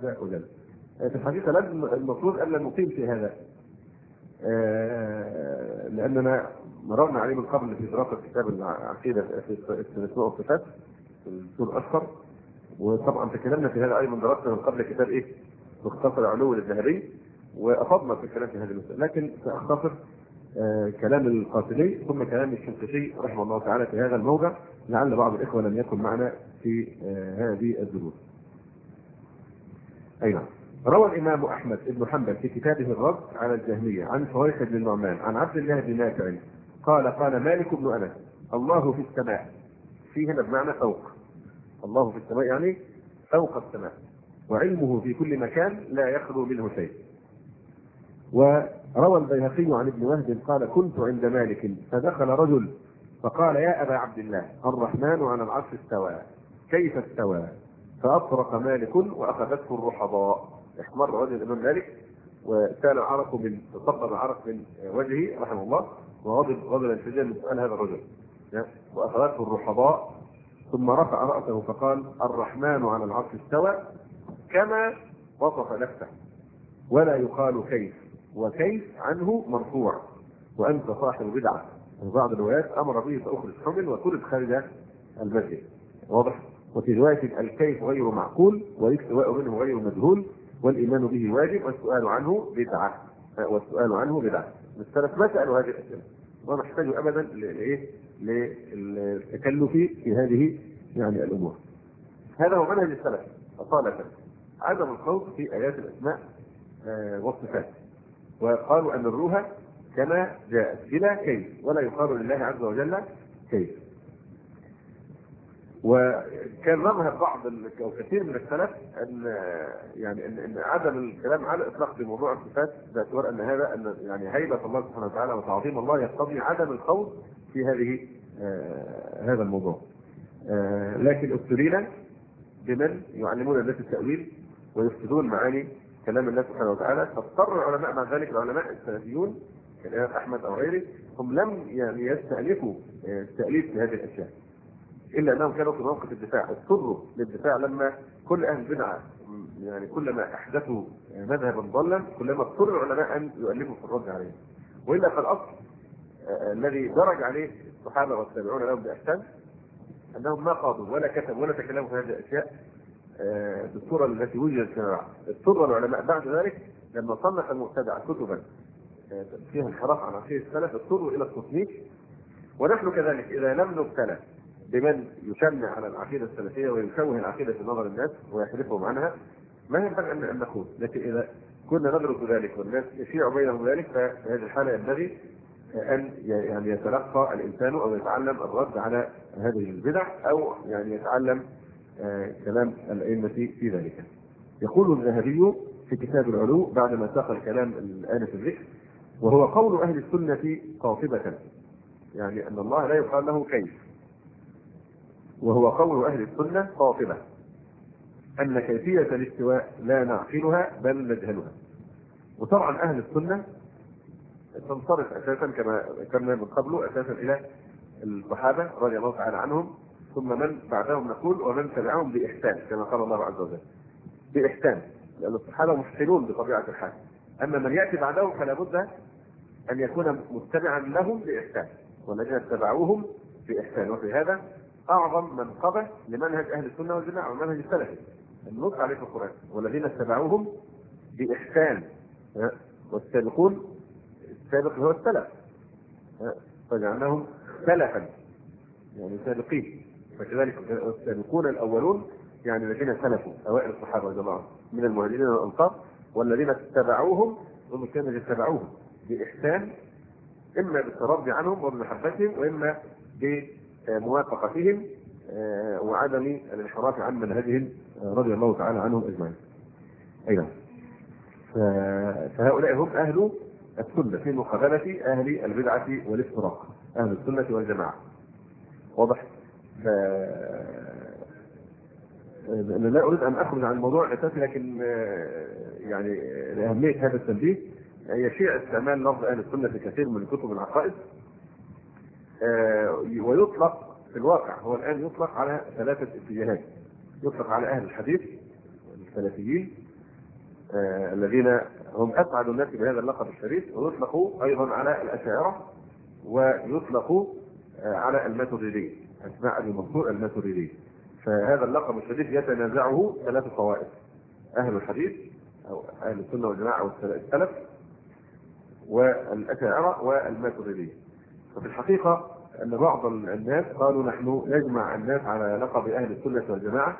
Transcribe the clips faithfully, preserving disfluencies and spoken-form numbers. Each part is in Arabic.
عز وجل. في الحقيقة لازم المفروض أن نقيم في هذا، لأننا مررنا عليه من قبل في دراسة كتاب العقيدة في الأسماء والصفات في الدكتور أشهر، وطبعا تكلمنا في هذا أيضا درسنا من قبل كتاب إيه؟ مختصر علو الذهبي، وأفضنا في الكلام في هذه المسألة، لكن سأختصر آه كلام القاسمي ثم كلام الشنقيطي رحمه الله تعالى في هذا الموضع، لعل بعض الإخوة لم يكن معنا في آه هذه الدروس. أي نعم. روى الإمام أحمد بن حنبل في كتابه الرد على الجهمية عن فويح بن النعمان عن عبد الله بن نافع قال قال مالك بن أنس الله في السماء، في هنا بمعنى فوق، الله في السماء يعني فوق السماء، وعلمه في كل مكان لا يخلو منه شيء. وروى البيهقي عن ابن وهب قال كنت عند مالك فدخل رجل فقال يا أبا عبد الله الرحمن على العرش استوى كيف استوى؟ فأطرق مالك وأخذته الرحضاء. احمر رجل الإمام مالك وسال العرق من تصبب العرق من وجهه رحمه الله، وغضب غضبا شديدا من سؤال هذا الرجل، وأخذته الرحضاء ثم رفع رأسه فقال الرحمن على العرش استوى كما وصف نفسه ولا يقال كيف، وكيف عنه مرفوع وأنت صاحب بدعة. بعض الروايات أمر به فأخرج حمل وترد خارج المسجد، واضح. وفي رواية الكيف غير معقول والاستواء منه غير مجهول والإيمان به واجب والسؤال عنه بدعة، والسؤال عنه بدعة. السلف ما سألوا هذه الأسئلة وما احتاجوا أبدا لإيه؟ للتكلف في هذه يعني الأمور. هذا هو منهج السلف أصالة، عدم الخوض في آيات الأسماء والصفات، وقالوا أن الروح كما جاءت بلا كيف ولا يقال لله عز وجل كيف. وكان مذهب بعض او كثير من السلف ان يعني ان, إن عدم الكلام على الاطلاق في موضوع الصفات باعتبار ان هذا ان يعني هيبه الله سبحانه وتعالى وتعظيم الله يقتضي عدم الخوض في هذه آه هذا الموضوع. آه لكن ابتلينا بمن يعلمون الناس التاويل ويفسدون معاني كلام الله سبحانه وتعالى، فاضطر العلماء مع ذلك العلماء السلفيون كالامام احمد او غيره هم لم يعني يستألفوا التأليف لهذه الاشياء، الا انهم كانوا في موقف الدفاع، اضطروا للدفاع لما كل اهل البدعه يعني كلما احدثوا مذهبا ضلا كلما اضطر العلماء ان يؤلفوا في الرد عليه. والا فالاصل آه الذي درج عليه الصحابه والتابعون لهم باحسان انهم ما قاضوا ولا كتبوا ولا تكلموا في هذه الاشياء آه بالصوره التي وجدت فيما. اضطر العلماء بعد ذلك لما صنف المبتدع كتبا آه فيها انحراف عن عقيده السلف اضطروا الى التصنيف. ونحن كذلك اذا لم نبتلى بمن يشنع على العقيده السلفيه ويشوه العقيده في نظر الناس ويحرفهم عنها ما ينبغي ان نقول، لكن اذا كنا ندرك ذلك والناس يشيع بينهم ذلك ففي هذه الحاله ينبغي ان يعني يتلقى الانسان او يتعلم الرد على هذه البدع او يعني يتعلم آه كلام الائمه في ذلك. يقول الذهبي في كتاب العلو بعدما ساق الكلام الان في الذكر وهو قول اهل السنه قاطبه، يعني ان الله لا يقال له كيف، وهو قول أهل السنة قاطبة أن كيفية الاستواء لا نعقلها بل نجهلها. وطبعا أهل السنة تنصرف أساسا كما ذكرنا من قبل أساسا إلى الصحابة رضي الله تعالى عنهم ثم من بعدهم نقول ومن تبعهم بإحسان كما قال الله عز وجل بإحسان، لأن الصحابة محسنون بطبيعة الحال، أما من يأتي بعدهم فلا بد أن يكون متبعا لهم بإحسان والذين اتبعوهم بإحسان. وفي هذا أعظم منقبة لمنهج أهل السنة والجماعة ومنهج السلفي النص عليه في القرآن والذين اتبعوهم بإحسان، والسابقون السابق هو السلف فجعلناهم سلفا يعني سابقين، فكذلك السابقون الأولون يعني الذين سلفوا أوائل الصحابة والجماعة من المهاجرين والأنصار والذين اتبعوهم هم كانوا يتبعوهم بإحسان إما بالترضي عنهم وبمحبتهم وإما بموافقتهم وعدم الانحراف عن منهجهم رضي الله تعالى عنهم اجمعين. ايضا فهؤلاء هم اهل السنه في مقابله اهل البدعه والافتراق، اهل السنه والجماعه. واضح؟ ف لا اريد ان اخرج عن الموضوع الاساسي لكن يعني لاهميه هذا التنبيه يشيع استعمال لفظ اهل السنه في كثير من كتب العقائد ويطلق في الواقع هو الآن يطلق على ثلاثة اتجاهات، يطلق على أهل الحديث السلفيين آه الذين هم اسعد الناس بهذا اللقب الشريف، ويطلقوا ايضا على الاشاعره ويطلقوا آه على الماتريديه، اسماء ابي منصور الماتريدي. فهذا اللقب الشريف يتنازعه ثلاث طوائف: اهل الحديث او اهل السنه والجماعه او السلف، والاشاعره والماتريديه. ففي الحقيقه ان بعض الناس قالوا نحن نجمع الناس على لقب اهل السنه والجماعه،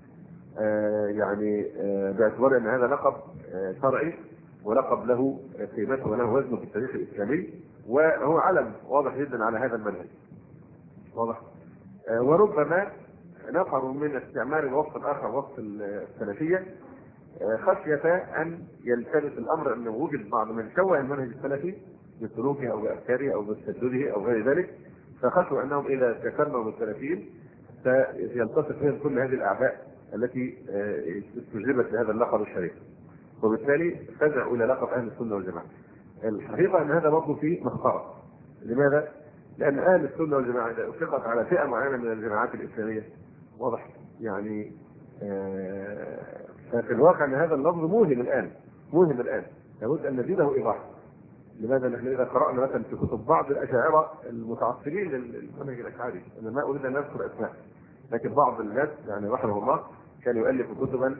آه يعني آه باعتبار ان هذا لقب آه شرعي ولقب له قيمته وله وزنه في التاريخ الاسلامي، وهو علم واضح جدا على هذا المنهج. واضح. آه وربما نفروا من استعمال الوصف الاخر وصف السلفيه آه خشيه ان يلتبس الامر، ان وجد بعض من شوه المنهج السلفي بسلوكه او بافكاره او بتشدده او غير ذلك، فخشوا انهم اذا تكلموا بالسلفيين سيلتصق فيهم كل هذه الاعباء التي استجلبت لهذا اللقب الشريف، وبالتالي فزعوا الى لقب اهل السنه والجماعه. الحقيقه ان هذا برضه فيه مسخره. لماذا؟ لان اهل السنه والجماعه اذا اطلقت على فئه معينه من الجماعات الاسلاميه، واضح يعني آه ففي الواقع ان هذا اللفظ موهم الان، موهم الان لابد ان نزيده ايضاحا. لماذا؟ نحن اذا قرانا مثلا في كتب بعض الاشاعره المتعصبين للمنهج الاشعري، انا ما اريد ان اذكر اسماء، لكن بعض الناس يعني رحمه الله كان يؤلف كتبا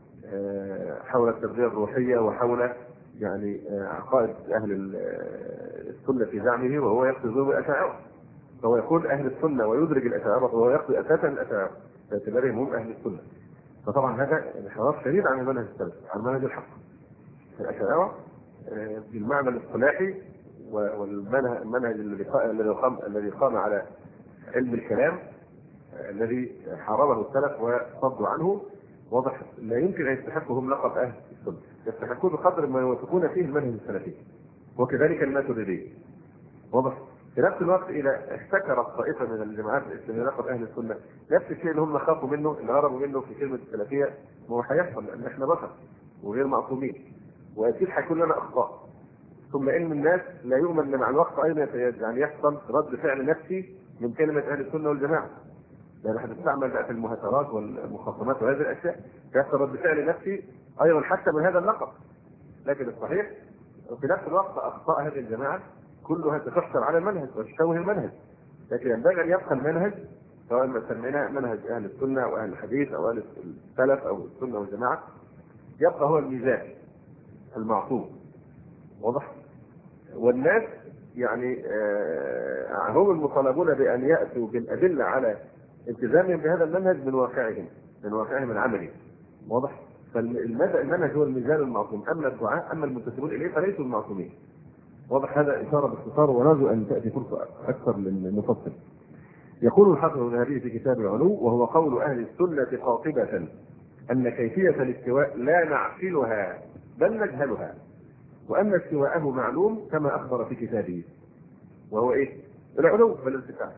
حول التربيه الروحيه وحول يعني عقائد اهل السنه في زعمه، وهو يقصد بهم الاشاعره. فهو يقول اهل السنه ويدرج الاشاعره، وهو يقصد اساسا الاشاعره باعتبارهم هم اهل السنه. فطبعا هذا انحراف شديد عن المنهج السلفي، عن المنهج الحق. الاشاعره بالمعنى الاصطلاحي والمنهج الذي قام الذي قام على علم الكلام الذي حاربه السلف وصدوا عنه، واضح لا يمكن ان يستحقهم لقب اهل السنه، يستحقون بقدر ما يوافقون فيه المنهج السلفي، وكذلك الماتريديه. واضح. في نفس الوقت اذا احتكرت طائفه من الجماعات الاسلاميه لقب اهل السنه، نفس الشيء اللي هم خافوا منه، اللي هربوا منه في كلمه السلفيه، ما هو هيحصل، لان احنا بشر وغير معصومين، واكيد هيكون لنا اخطاء. ثم ان الناس لا يؤمن مع الوقت ايضا يعني يحصل رد فعل نفسي من كلمه اهل السنه والجماعه، لان احنا بنستعمل بقى في المهاترات والمخاصمات وهذه الاشياء، يحصل رد فعل نفسي ايضا حتى من هذا اللقب. لكن الصحيح في نفس الوقت اخطاء هذه الجماعه كلها تحصل على المنهج وتشوه المنهج، لكن ينبغي ان يبقى المنهج سواء ما سميناه منهج اهل السنه او اهل الحديث او اهل السلف او السنه والجماعه، يبقى هو الميزان المعصوم. واضح. والناس يعني آه هم المطالبون بان ياتوا بالادله على التزامهم بهذا المنهج من واقعهم، من واقعهم العملي. واضح. فالمنهج هو الميزان المعصوم، اما الدعاء اما المنتسبون اليه فليسوا المعصومين. واضح. هذا اشاره باختصار، ونرجو ان تاتي فرصه اكثر للمفصل. يقول الحافظ الذهبي في كتاب العلو: وهو قول اهل السنه قاطبه ان كيفيه الاستواء لا نعقلها بل نجهلها، وان استواءه معلوم كما اخبر في كتابه، وهو ايه؟ العلو بالارتفاع،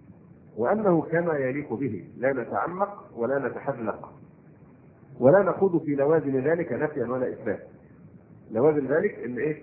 وانه كما يليق به لا نتعمق ولا نتحذلق ولا نخوض في لوازم ذلك نفيا ولا اثبات. لوازم ذلك ان ايه؟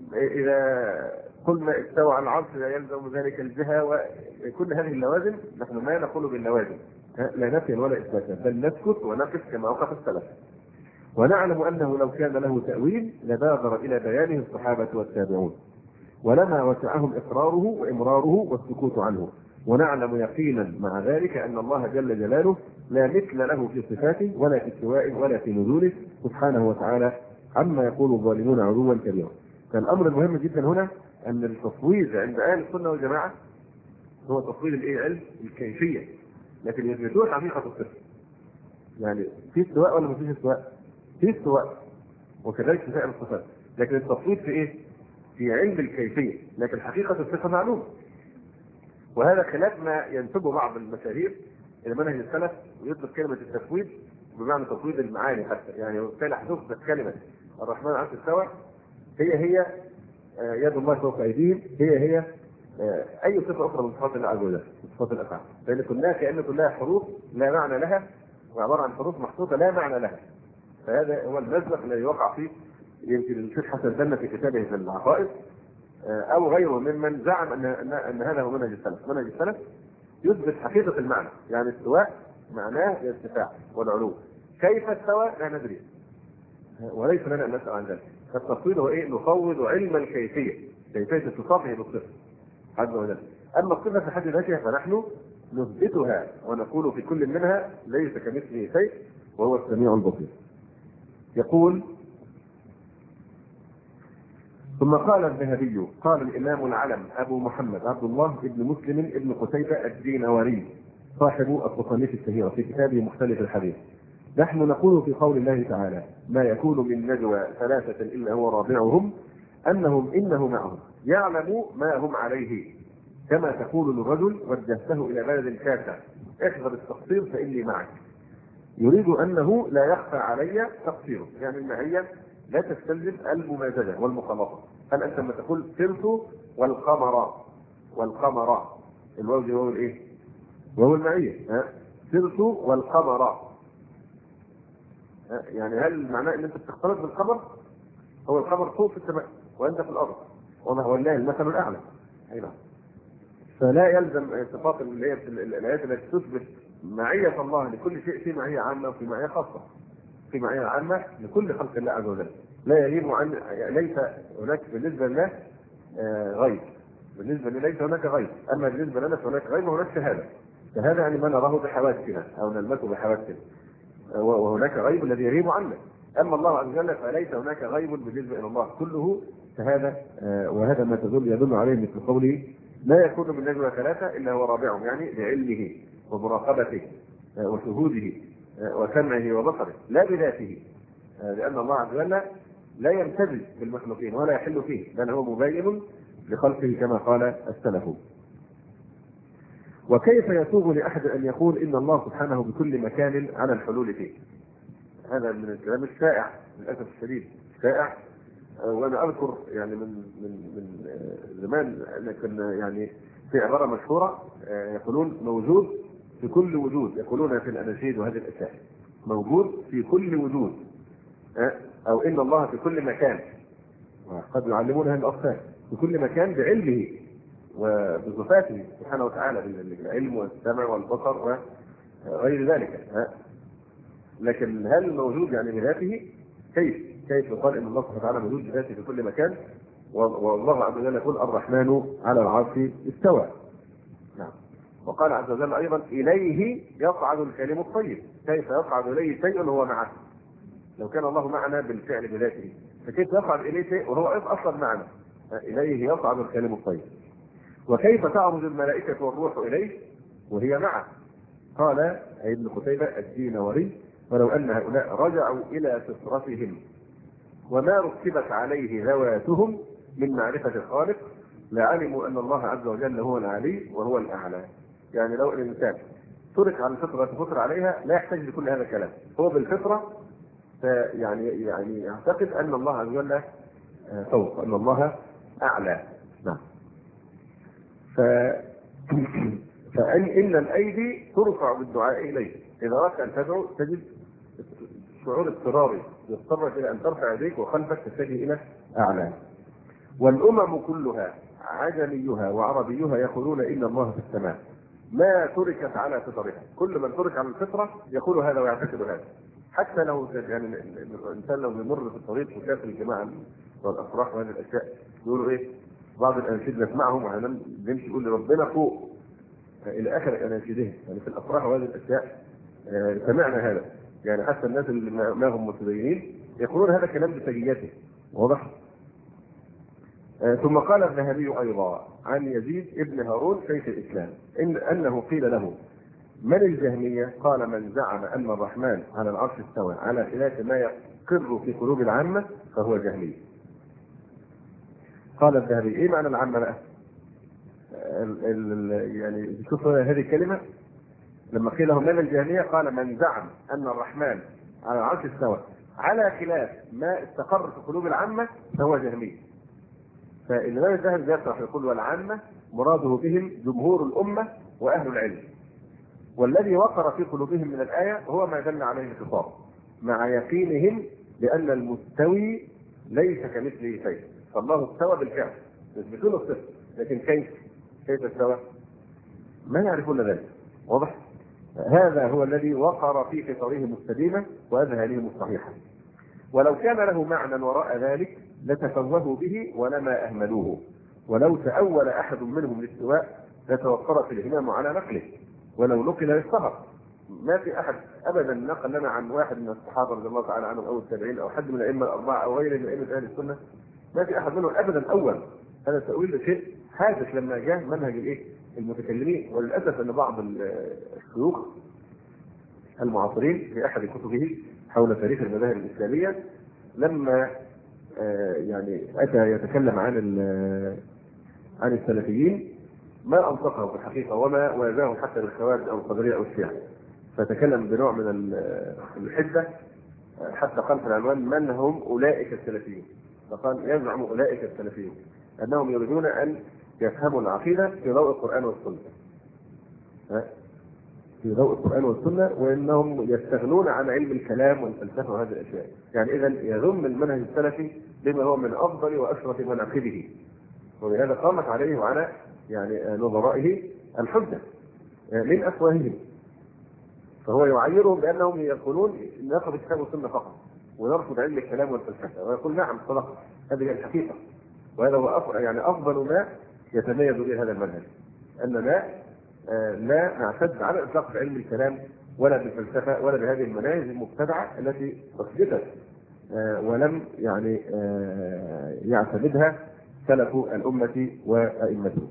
اذا قلنا استوى على العرش لا يلزم ذلك الجهه، وكل هذه اللوازم نحن ما نقول باللوازم لا نفيا ولا اثباتا، بل نسكت ونقف كما وقف السلف. ونعلم انه لو كان له تاويل لبادر الى بيانه الصحابه والتابعون، ولما وسعهم اقراره وامراره والسكوت عنه. ونعلم يقينا مع ذلك ان الله جل جلاله لا مثل له في صفاته ولا في استوائه ولا في نزوله سبحانه وتعالى عما يقول الظالمون علوا كبيرا. فالامر المهم جدا هنا ان التصوير عند اهل السنه والجماعه هو تصوير الايه؟ علم الكيفيه، لكن يثبتون حقيقه الصفه. يعني في استواء ولا ما فيش استواء؟ في استواء، وكذلك في سائر الصفات، لكن التصوير في ايه؟ في علم الكيفيه، لكن حقيقه الصفه معلومه. وهذا خلاف ما ينسبه بعض المشاهير الى منهج السلف، ويطلق كلمه التفويض بمعنى تفويض المعاني حتى، يعني وبالتالي هتثبت كلمه الرحمن على العرش استوى هي هي يد الله فوق ايديهم، هي هي اي صفه اخرى من صفات الله عز وجل، صفات الافعال، لان كلها كأن كلها حروف لا معنى لها، وعباره عن حروف محطوطه لا معنى لها. فهذا هو المزلق الذي وقع فيه يمكن الشيخ حسن البنا في كتابه في العقائد او غيره ممن زعم ان ان هذا هو منهج السلف. منهج السلف يثبت حقيقه المعنى، يعني استواء معناه الارتفاع والعلو، كيف استوى لا ندري، وليس لنا ان نسال عن ذلك. فالتفويض هو ايه؟ نفوض علم الكيفيه، كيفيه اتصافه بالصفه عز وجل. اما الصفه في حد ذاتها فنحن نثبتها ونقول في كل منها ليس كمثله شيء وهو السميع البصير. يقول: ثم قال الذهبي قال الامام العلم ابو محمد عبد الله بن مسلم بن قتيبة الدينوري صاحب التصانيف الشهيرة في كتابه مختلف الحديث: نحن نقول في قول الله تعالى: ما يكون من نجوى ثلاثة إلا هو رابعهم أنهم إنه معهم يعلم ما هم عليه، كما تقول للرجل: وجهته إلى بلد كافر احذر التقصير فإني معك. يريد أنه لا يخفى علي تقصيره، يعني المعية لا تستلزم الممازجة والمخالطة. هل أنت لما تقول سرت والقمر والقمر الواو دي واو الإيه؟ وهو المعية. ها سرت والقمر، يعني هل معناه ان انت بتختلط بالقمر؟ هو القمر فوق في السماء وانت في الارض، وما ولله المثل الاعلى. ايوه. فلا يلزم صفات اللي هي الايات التي تثبت معيه الله لكل شيء، في معيه عامه وفي معيه خاصه. في معيه عامه لكل خلق الله عز وجل، لا يغيب عن، ليس هناك بالنسبه لله غيب، بالنسبه لله ليس هناك غيب، اما بالنسبه لنا فهناك غيب وهناك شهاده. شهاده يعني ما نراه بحواسنا او نلمسه بحواسنا، وهناك غيب الذي يغيب عنا. اما الله عز وجل فليس هناك غيب بالنسبه الى الله، كله شهاده. وهذا ما تدل يدل عليه مثل قوله: لا يكون من نجوى ثلاثه الا هو رابعهم، يعني بعلمه ومراقبته وشهوده وسمعه وبصره، لا بذاته، لان الله عز وجل لا يمتزج بالمخلوقين ولا يحل فيه، بل هو مبين لخلقه كما قال السلف. وكيف يسوغ لاحد ان يقول ان الله سبحانه بكل مكان على الحلول فيه؟ هذا من الكلام الشائع للاسف الشديد، شائع. وانا اذكر يعني من من من زمان كنا يعني في عباره مشهوره يقولون موجود في كل وجود، يقولونها في الاناشيد وهذه الاشياء، موجود في كل وجود، او ان الله في كل مكان، وقد يعلمونها الاطفال في كل مكان بعلمه وبصفاته سبحانه وتعالى، بالعلم والسمع والبصر وغير ذلك. لكن هل موجود يعني بذاته؟ كيف كيف يقال ان الله سبحانه وتعالى موجود بذاته في كل مكان، والله عز وجل يقول: الرحمن على العرش استوى. نعم. وقال عز وجل ايضا: اليه يصعد الكلم الطيب. كيف يصعد اليه شيء وهو معه؟ لو كان الله معنا بالفعل بذاته، فكيف يصعد اليه شيء وهو اصلا معنا؟ اليه يصعد الكلم الطيب. وكيف تعرج الملائكة والروح إليه وهي معه؟ قال ابن قتيبة الدينوري: ولو أن هؤلاء رجعوا إلى فطرتهم وما ركبت عليه ذواتهم من معرفة الخالق لعلموا أن الله عز وجل هو العلي وهو الأعلى. يعني لو الإنسان ترك على الفطرة تفطر عليها لا يحتاج لكل هذا الكلام، هو بالفطرة يعني يعني يعتقد أن الله عز وجل فوق، أن الله أعلى. نعم. ف... فإن إن الأيدي ترفع بالدعاء إليه، إذا أردت أن تدعو تجد شعور اضطراري يضطرك إلى أن ترفع يديك وخلفك تتجه إلى أعلى. والأمم كلها عجميها وعربيها يقولون إن الله في السماء، ما تركت على فطرها. كل من ترك على الفطرة يقول هذا ويعتقد هذا، حتى لو يعني الإنسان لو يمر في الطريق وشاف الجماعة والأفراح وهذه الأشياء يقولوا إيه؟ بعض الأناشيد نسمعهم وعندما نمشي يقول ربنا فوق إلى آخر أناشيدهم، يعني في الأفراح وهذه الأشياء سمعنا هذا. يعني حتى الناس اللي ما هم متدينين يقولون هذا كلام بسجيته، واضح؟ ثم قال الذهبي أيضا عن يزيد ابن هارون شيخ الإسلام إن أنه قيل له: من الجهمية؟ قال: من زعم أن الرحمن على العرش استوى على خلاف ما يقر في قلوب العامة فهو جهمي. قال الذهبي: ايه معنى العامة بقى؟ ال ال يعني شوف هذه الكلمة لما قيل له من الجهمية قال: من زعم أن الرحمن على العرش استوى على خلاف ما استقر في قلوب العامة فهو جهمي. فالإمام الذهبي يشرح يقول: والعامة مراده بهم جمهور الأمة وأهل العلم، والذي وقر في قلوبهم من الآية هو ما دل عليه الخطاب مع يقينهم بأن المستوي ليس كمثله شيء. فالله استوى بالفعل يثبتون الصفة، لكن كيف كيف استوى؟ ما يعرفون ذلك، واضح؟ هذا هو الذي وقر في فطرهم السليمة وأذهانهم الصحيحة. ولو كان له معنى وراء ذلك لتفوهوا به ولما أهملوه، ولو تأول أحد منهم الاستواء لتوقرت الإمام على نقله، ولو نقل للسهر. ما في أحد أبدا نقل لنا عن واحد من الصحابة رضي الله تعالى عنهم أو التابعين أو حد من الأئمة الأربعة أو غير من أئمة أهل السنة، ما في أحد منهم أبدا أول هذا التأويل ده شيء حادث لما جاء منهج الإيه المتكلمين. وللأسف أن بعض الشيوخ المعاصرين في أحد كتبه حول تاريخ المذاهب الإسلامية لما يعني أتى يتكلم عن عن السلفيين ما أنطقه في الحقيقة وما وازاه حتى بالخوارج أو القدرية أو الشيعة، فتكلم بنوع من الحدة حتى قال في العنوان من هم أولئك السلفيين. فقال يزعم أولئك السلفيين أنهم يريدون أن يفهموا العقيدة في ضوء القرآن والسنة، في ضوء القرآن والسنة، وأنهم يستغنون عن علم الكلام والفلسفة وهذه الأشياء. يعني إذا يذم المنهج السلفي بما هو من أفضل وأشرف مناقبه، ولهذا قامت عليه وعلى يعني نظرائه الحجة من أفواههم. فهو يعيرهم بأنهم يقولون ناخذ الكتاب والسنة فقط ونرفض علم الكلام والفلسفة، ويقول نعم صدق، هذه هي الحقيقة، وهذا هو أفضل يعني أفضل ما يتميز به هذا المنهج، أننا لا نعتد على إطلاق علم الكلام ولا بالفلسفة ولا بهذه المناهج المبتدعة التي أثبتت ولم يعني يعتمدها سلف الأمة وأئمتها.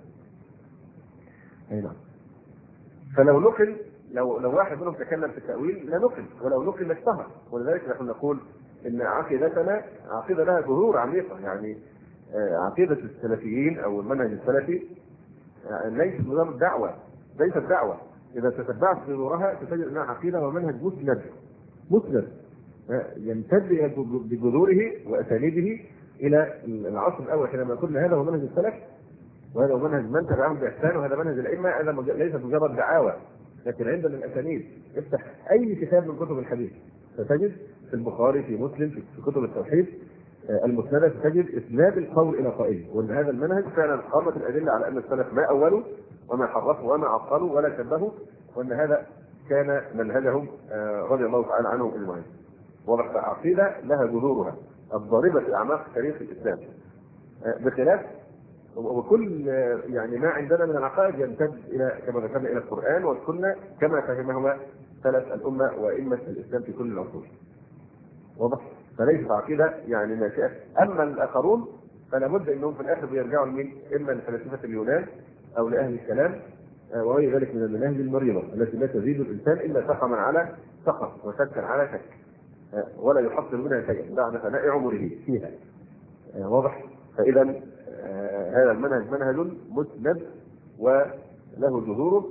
أي نعم. فلو نقل لو لو واحد منهم تكلم في التأويل لا نقل، ولو نقل اشتهر. ولذلك نحن نقول إن عقيدتنا عقيدة لها ظهور عميقة. يعني عقيدة السلفيين أو المنهج السلفي ليس مجرد دعوة، ليست دعوة. إذا تتبعت ظهورها تجد أنها عقيدة ومنهج مسند مسند يمتد بجذوره وأسانيده إلى العصر الأول حينما قلنا هذا هو منهج السلف وهذا هو منهج من تبعهم بإحسان وهذا منهج الأئمة. هذا ليس مجرد دعاوى لكن عندنا الأسانيد. افتح أي كتاب من كتب الحديث فتجد في البخاري في مسلم في كتب التوحيد المسندة تجد إسناد القول إلى قائله، وأن هذا المنهج فعلا قامت الأدلة على أن السلف ما أولوا وما حرفوا وما عطلوا ولا شبهوا، وأن هذا كان منهجهم رضي الله تعالى عنهم أجمعين. وضع عقيدة لها جذورها الضاربة في أعماق تاريخ الإسلام، بخلاف وكل يعني ما عندنا من العقائد يمتد إلى كما ذكرنا إلى القرآن والسنة كما فهمهما سلف الأمة وأئمة الإسلام في كل العصور. واضح؟ فليست عقيدة يعني ناشئة. أما الآخرون فلا بد أنهم في الآخر بيرجعوا لمين؟ إما لفلسفة اليونان أو لأهل الكلام وغير ذلك من المناهج المريضة التي لا تزيد الإنسان إلا سقما على سقم وشكا على شك ولا يحصل منها شيئا بعد فناء عمره فيها. واضح؟ فإذا هذا المنهج منهج مسند وله جذوره.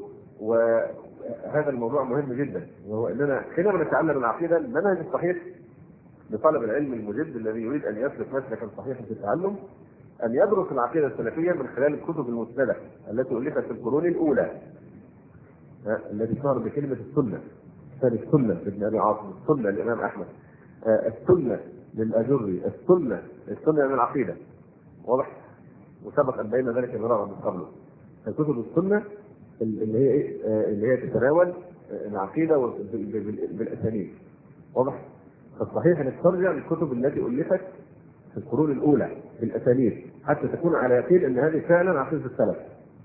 وهذا الموضوع مهم جدا، وهو أننا حينما نتعلم العقيدة المنهج الصحيح لطالب العلم المجد الذي يريد أن يسلك مسلكا صحيحا في التعلم أن يدرس العقيدة السلفية من خلال الكتب المسندة التي ألفت في القرون الأولى التي اشتهر بكلمة السنة. السنة لابن أبي عاصم، السنة للإمام أحمد، السنة للأجري، السنة السنة من العقيدة. واضح؟ وسبق أن بين ذلك مرارا من قبله. الكتب السنة اللي هي إيه؟ اللي هي تتناول العقيدة بالأسانيد. واضح؟ فالصحيح أن ترجع للكتب التي ألفت في القرون الأولى بالأسانيد حتى تكون على يقين أن هذه فعلا عقيدة السلف،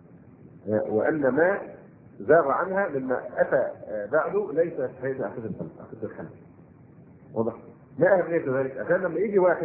وأن ما زاغ عنها مما أتى بعده ليس هذه عقيدة السلف، عقيدة الخلف. واضح؟ ما أهمية ذلك؟ عشان لما يجي واحد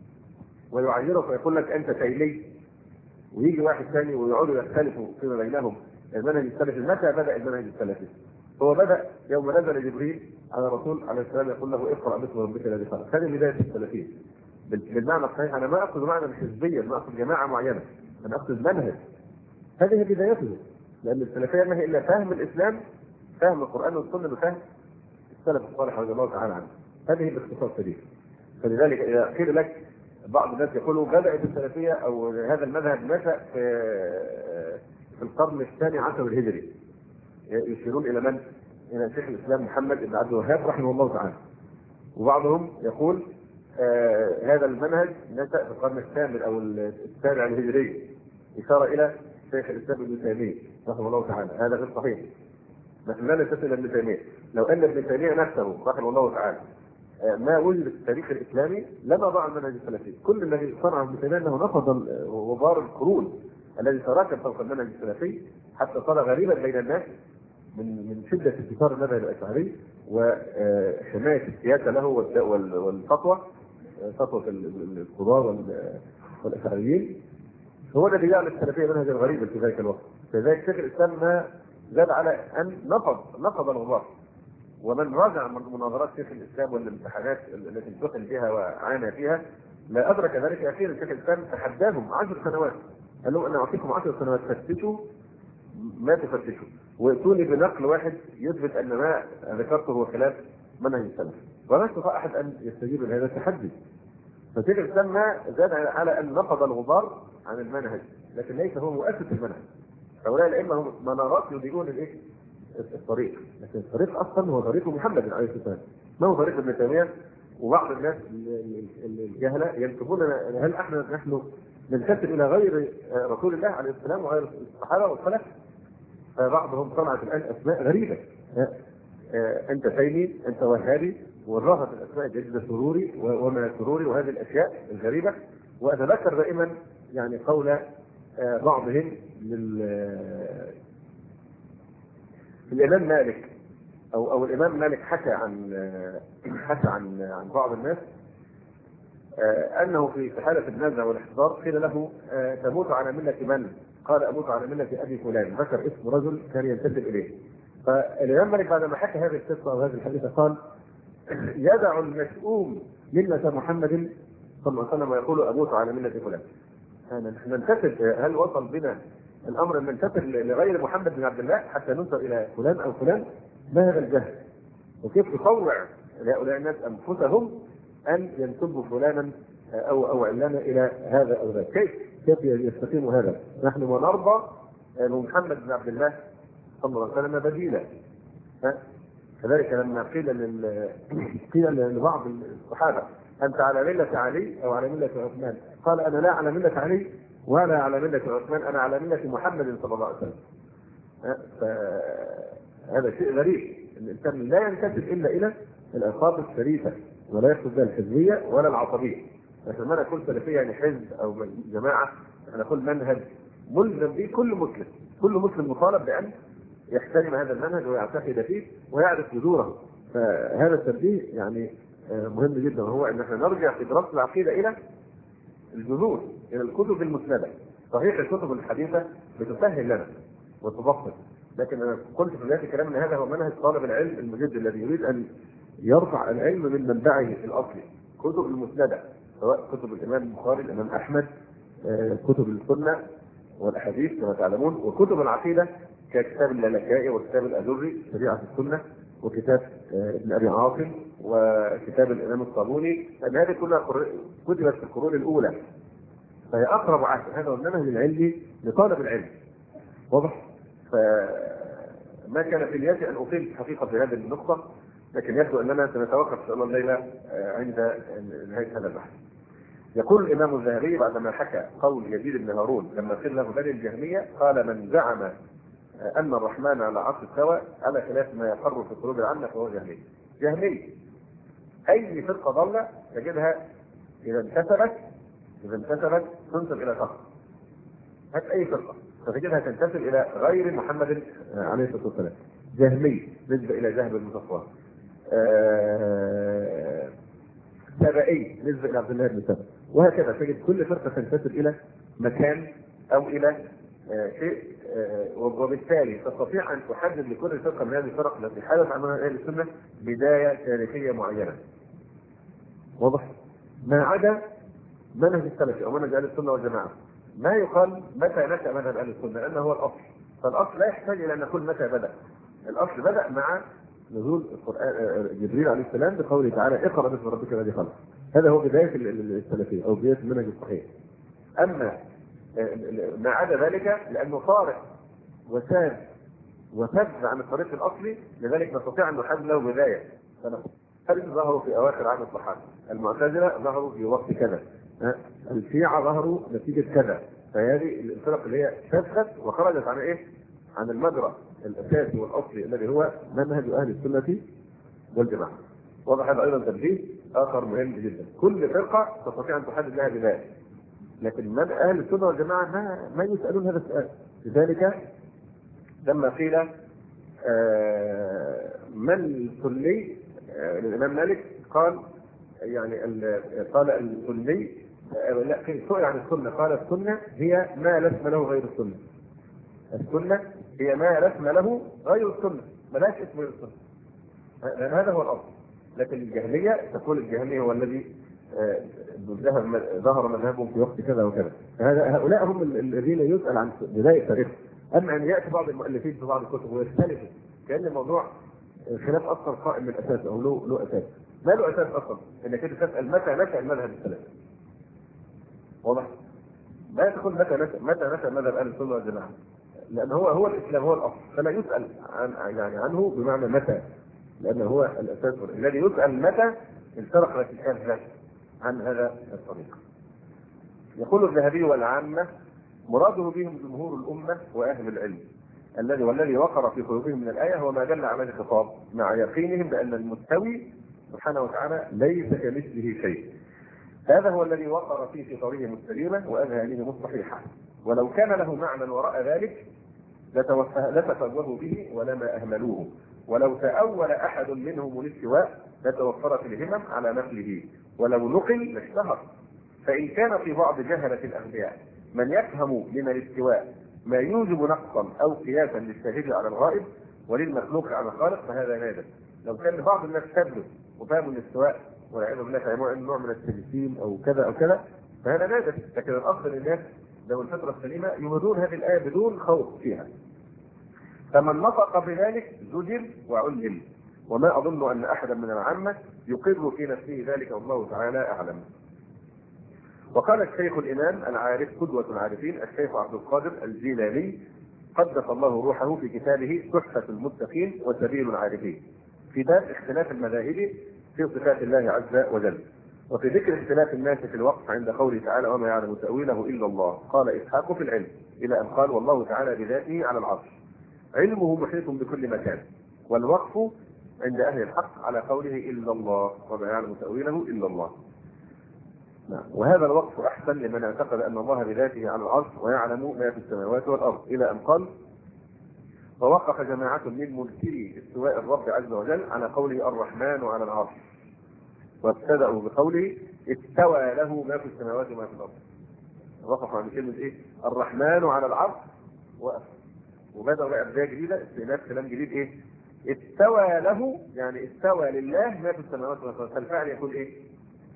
ويعيرك ويقول لك أنت تيلي، ويجي واحد ثاني ويقعدوا يختلفوا فيما بينهم المنهج السلفي. متى بدأ المنهج السلفي؟ هو بدأ يوم نزل جبريل على الرسول عليه السلام يقول له اقرأ باسم ربك الذي خلق. هذه بداية السلفية بالمعنى الصحيح. أنا ما أقصد معنى حزبيا، ما أقصد جماعة معينة، أنا أقصد منهج. هذه بدايته، لأن السلفية ما هي إلا فهم الإسلام، فهم القرآن والسنة بفهم السلف الصالح رضي الله تعالى عنه. هذه باختصار شديد. فلذلك إذا قيل لك بعض الناس يقولوا بدأت السلفية أو هذا المذهب نشأ في في القرن الثاني عشر الهجري، يشيرون إلى من؟ إلى شيخ الإسلام محمد بن عبد الوهاب رحمه الله تعالى. وبعضهم يقول آه هذا المنهج نشأ في القرن الثامن أو السابع الهجري، إشارة إلى شيخ الإسلام ابن تيمية رحمه الله تعالى. هذا غير صحيح. نحن لا نتصل ابن تيمية. لو أن ابن تيمية نفسه رحمه الله تعالى ما وجد في التاريخ الاسلامي لما ضاع المنهج السلفي. كل الذي صنعه ابن تيميه انه نفض غبار القرون الذي تراكم فوق المنهج السلفي حتى صار غريبا بين الناس من من شده انتشار المذهب الاشعري وحمايه السياسه له والفتوى فتوى القضاه والاشعريين. هو الذي جعل السلفيه منهجا غريبا في ذلك الوقت. فذلك شيخ الاسلام ما زاد على ان نفض نفض الغبار. ومن راجع من مناظرات شيخ الاسلام والامتحانات التي امتحن بها وعانى فيها لا ادرك ذلك. اخيرا شيخ الاسلام تحداهم عشر سنوات، قال لهم انا اعطيكم عشر سنوات فتشوا ما تفتشوا واتوني بنقل واحد يثبت ان ما ذكرته هو خلاف منهج السلف. ولا استطاع احد ان يستجيب لهذا التحدي. فشيخ الاسلام ما زاد على ان نفض الغبار عن المنهج، لكن ليس هو مؤسس المنهج. هؤلاء الائمه هم منارات يضيئون الايه؟ الطريق، لكن الطريق اصلا هو طريق محمد عليه الصلاه والسلام، ما هو طريق ابن تيميه. وبعض الناس الجهله ينسبون هل احنا نحن ننتسب الى غير رسول الله عليه السلام وغير الصحابه والخلف؟ فبعضهم صنعت الان اسماء غريبه، انت تيمي، انت وهابي، والرغبه في الاسماء الجديده سروري وما سروري وهذه الاشياء الغريبه. واتذكر دائما يعني قول بعضهم لل الامام مالك او او الامام مالك حكى عن حكى عن عن بعض الناس انه في حاله النزع والاحتضار قيل له تموت على مله من؟ قال اموت على مله ابي فلان، ذكر اسم رجل كان ينتسب اليه. فالامام مالك بعد ما حكى هذه القصه او هذه الحديثه قال يدع المشؤوم مله محمد صلى الله عليه وسلم ويقول اموت على مله فلان. نحن ننتسب، هل وصل بنا الامر ان ننتسب لغير محمد بن عبد الله حتى ننسب الى فلان او فلان؟ ما هذا الجهل؟ وكيف يطوع هؤلاء الناس انفسهم ان ينسبوا فلانا او او علانا الى هذا او ذاك؟ كيف كيف يستقيم هذا؟ نحن ونرضى لمحمد بن عبد الله صلى الله عليه وسلم بديلا. كذلك لما قيل لل... قيل لبعض الصحابه انت على مله علي او على مله عثمان، قال انا لا على مله علي ولا على مله عثمان، انا على مله محمد صلى الله عليه وسلم. فهذا شيء غريب، الانسان لا ينتسب الا الى الالقاب الشريفه ولا يقصد بها الحزبيه ولا العصبيه. لكن ما نقول سلفيه يعني حزب او جماعه، انا اقول منهج ملزم به كل مسلم، كل مسلم مطالب بان يحترم هذا المنهج ويعتقد فيه ويعرف جذوره. فهذا التنبيه يعني مهم جدا، وهو ان احنا نرجع في دراسه العقيده الى الجذور، الى الكتب المسنده. صحيح الكتب الحديثه بتسهل لنا وتبسط، لكن انا قلت في بدايه الكلام ان هذا هو منهج طالب العلم المجد الذي يريد ان يرفع العلم من منبعه الاصلي. كتب المسنده سواء كتب الامام البخاري، الامام احمد، كتب السنه والاحاديث كما تعلمون، وكتب العقيده ككتاب اللالكائي وكتاب الأجري شريعة السنة وكتاب ابن أبي عاصم وكتاب الإمام الصابوني، لأن هذه كلها كتبت في القرون الأولى، فهي أقرب عهد. هذا هو المنهج العلمي لطالب العلم، واضح؟ فما كان في نيتي أن أطيل حقيقة في هذه النقطة، لكن يبدو أننا سنتوقف إن شاء الله الليلة عند نهاية هذا البحث. يقول الإمام الذهبي بعدما حكى قول يزيد بن هارون لما قيل له بني الجهمية، قال من زعم أن الرحمن على عرش استوى على خلاف ما يقر في قلوب العامة فهو جهمي. جهمي أي فرقة ضالة تجدها إذا انتسبت إذا انتسبت تنسب إلى شخص. هات أي فرقة فتجدها تنتسب إلى غير محمد عليه الصلاة والسلام. جهمي نسبة إلى جهم بن صفوان، سبائي نسبة إلى عبد الله بن سبأ، وهكذا تجد كل فرقة تنتسب إلى مكان أو إلى شيء، وبالتالي تستطيع ان تحدد لكل فرقه من هذه الفرق التي حدث عنها اهل السنه بدايه تاريخيه معينه. واضح؟ ما عدا منهج السلفي او منهج اهل السنه والجماعه ما يقال متى نشا مذهب اهل السنه، لانه هو الاصل. فالاصل لا يحتاج الى ان نقول متى بدا. الاصل بدا مع نزول القران جبريل عليه السلام بقوله تعالى اقرا باسم ربك الذي خلق. هذا هو بدايه السلفيه او بدايه المنهج الصحيح. اما ما عدا ذلك لانه طارئ وساد وفز عن الطريق الاصلي، لذلك نستطيع ان نحدد له بدايه. فالخارج ظهروا في اواخر عهد الصحابه، المعتزله ظهروا في وقت كذا، الشيعه ظهروا نتيجه كذا. فهذه الفرق اللي هي فسخت وخرجت عن ايه؟ عن المجرى الاساسي والاصلي الذي هو منهج اهل السنه والجماعه. واضح هذا ايضا تنبيه اخر مهم جدا. كل فرقه تستطيع ان تحدد لها بذات، لكن من اهل السنه والجماعه ما ما يسالون هذا السؤال. لذلك لما قيل آه من السني آه للامام مالك قال يعني قال السني آه لا سئل عن السنه قال السنه هي ما لا اسم له غير السنه. السنه هي ما لا اسم له غير السنه، ملاش اسم غير السنه، لان هذا هو الاصل. لكن الجهميه تقول الجهميه هو الذي ظهر مذهبهم في وقت كذا وكذا. هؤلاء هم الذين يسال عن بدايه تاريخ. اما ان ياتي بعض المؤلفين في بعض الكتب ويختلفوا كان الموضوع خلاف اصلا قائم من الاساس او له له اساس. ما له اساس اصلا انك انت تسال متى نشا المذهب السلفي. واضح؟ لا تقول متى نشا متى نشا مذهب اهل السنه والجماعه، لان هو هو الاسلام هو الاصل، فلا يسال عن يعني عنه بمعنى متى، لانه هو الاساس. الذي يسال متى انطلق الاتجاه عن هذا الطريق. يقول الذهبي والعامة مراده بهم جمهور الأمة وأهل العلم الذي والذي وقر في قلوبهم من الآية هو ما دل عليه الخطاب مع يقينهم بأن المستوي سبحانه وتعالى ليس كمثله شيء. هذا هو الذي وقر في فطرهم السليمة وأذهانهم الصحيحة، ولو كان له معنى وراء ذلك لتفوهوا به ولما أهملوه، ولو تأول أحد منهم الاستواء لتوفرت الهمم على نقله، ولو نقل لاشتهر. فإن كان في بعض جهلة الأنبياء من يفهم من الاستواء ما يوجب نقصا أو قياسا للشاهد على الغائب وللمخلوق على الخالق فهذا نادر. لو كان بعض الناس كذبوا وفهموا الاستواء والعياذ بالله فهموا نوع من التجسيم أو كذا أو كذا فهذا نادر. لكن الأصل للناس لو الفطرة السليمة يمدون هذه الآية بدون خوف فيها. فمن نطق بذلك زجر وعلم، وما أظن أن أحدا من العامة يقر في نفسه ذلك والله تعالى أعلم. وقال الشيخ الإمام العارف قدوة العارفين الشيخ عبد القادر الجيلاني قدس الله روحه في كتابه تحفة المتقين وسبيل العارفين في باب اختلاف المذاهب في صفات الله عز وجل، وفي ذكر اختلاف الناس في الوقف عند قوله تعالى وما يعلم تأويله إلا الله. قال إسحاق في العلم إلى أن قال والله تعالى بذاته على العرش علمه محيط بكل مكان، والوقف عند أهل الحق على قوله إلا الله وما يعلم تأويله إلا الله. نعم. وهذا الوقف أحسن لمن اعتقد أن الله بذاته على العرش ويعلم ما في السماوات والأرض إلى أن قال ووقف جماعة من منكري استواء الرب عز وجل على قوله الرحمن على العرش، وابتدأوا بقوله استوى له ما في السماوات وما في الأرض. وقفوا عن كلمة إيه؟ الرحمن على العرش وقف، وبدأوا بقى بداية جديدة استئناف كلام جديد إيه؟ استوى له يعني استوى لله ما في السماوات وما في الأرض. فالفعل يقول إيه؟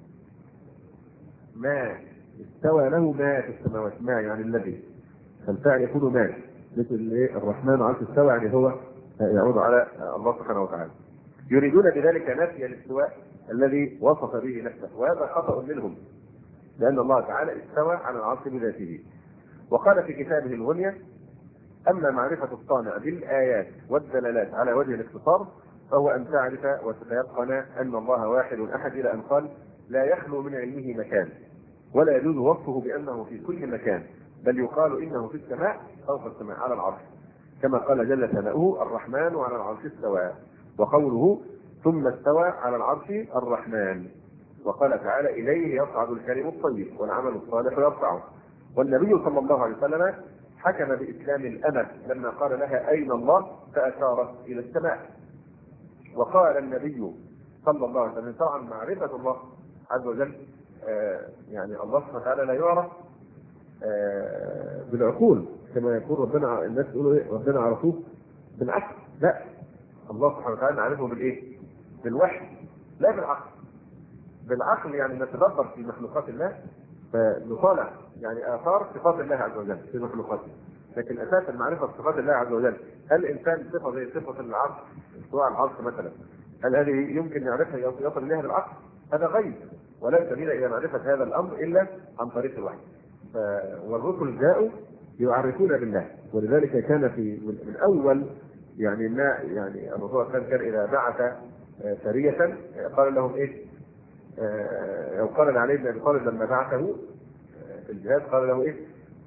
ما استوى له ما في السماوات، ما يعني الذي، فالفعل يكون ما، مثل ايه الرحمن على استوى يعني هو يعود على الله سبحانه وتعالى. يريدون بذلك نفي الاستواء الذي وصف به نفسه، وهذا خطأ منهم لأن الله تعالى استوى على العرش بذاته. وقال في كتابه الغنية أما معرفة الصانع بالآيات والدلالات على وجه الاختصار فهو أن تعرف وتتيقن أن الله واحد أحد إلى أن قال لا يخلو من علمه مكان ولا يجوز وصفه بأنه في كل مكان، بل يقال إنه في السماء فوق السماء على العرش، كما قال جل ثناؤه الرحمن على العرش استوى، وقوله ثم استوى على العرش الرحمن. وقال تعالى إليه يصعد الكلم الطيب والعمل الصالح يرفعه. والنبي صلى الله عليه وسلم حكم بإسلام الأمة لما قال لها أين الله فأشارت إلى السماء. وقال النبي صلى الله عليه وسلم طبعا معرفة الله عز وجل آه يعني الله سبحانه وتعالى لا يعرف آه بالعقول كما يقول ربنا، الناس يقولوا ايه ربنا عرفوه بالعقل، لا الله سبحانه وتعالى نعرفه بالايه؟ بالوحي لا بالعقل. بالعقل يعني نتدبر في مخلوقات الله فنطالع يعني اثار صفات الله عز وجل في مخلوقاته، لكن اساس المعرفه بصفات الله عز وجل هل الانسان صفه زي صفه العرش استواء العرش مثلا هل هذه يمكن يعرفها يصل اليها بالعقل؟ هذا غيب ولا سبيل الى معرفه هذا الامر الا عن طريق الوحي. والرسل جاءوا يعرفون بالله، ولذلك كان في من اول يعني ما يعني الرسول كان كان اذا بعث سريه قال لهم ايه؟ او قال علي بن ابي طالب لما بعثه في الجهاد قال له ايه؟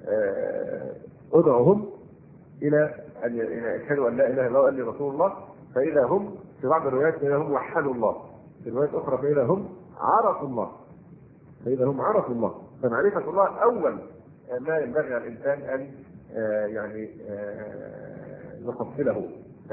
ادعوهم الى ان يشهدوا ان لا اله الا الله واني رسول الله، فاذا هم في بعض الروايات اذا هم وحدوا الله في رواية أخرى فإذا هم عرفوا الله، فإذا هم عرفوا الله. فمعرفة الله أول ما ينبغي على الإنسان أن آه يعني آه يحصله.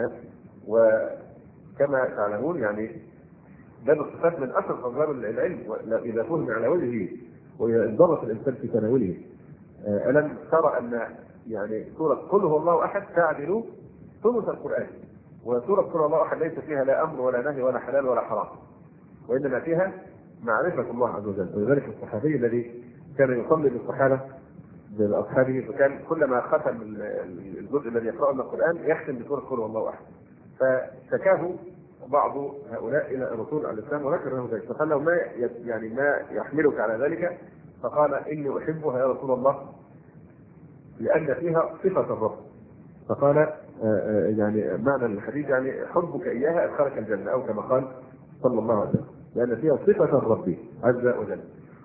وكما تعلمون يعني ده الصفات من أصل أسباب العلم إذا فهم على وجهه وينضبط الإنسان في تناوله. آه ألم ترى أن يعني سورة قل هو الله أحد تعدل ثلث القرآن، وسورة قل هو الله أحد ليس فيها لا أمر ولا نهي ولا حلال ولا حرام، وإنما فيها معرفة الله عز وجل. ولذلك الصحابي الذي كان يصلي بالصحابة بأصحابه فكان كلما ختم الجزء الذي يقرأ من القرآن يختم بسورة قل هو الله أحد، فشكاه بعض هؤلاء إلى الرسول عليه السلام وذكر له ذلك، فقال له ما يعني ما يحملك على ذلك؟ فقال إني أحبها يا رسول الله لأن فيها صفة الرب. فقال يعني معنى الحديث يعني حبك إياها أدخلك الجنة، أو كما قال صلى الله عليه وسلم، لأن فيها صفة الرب عز وجل.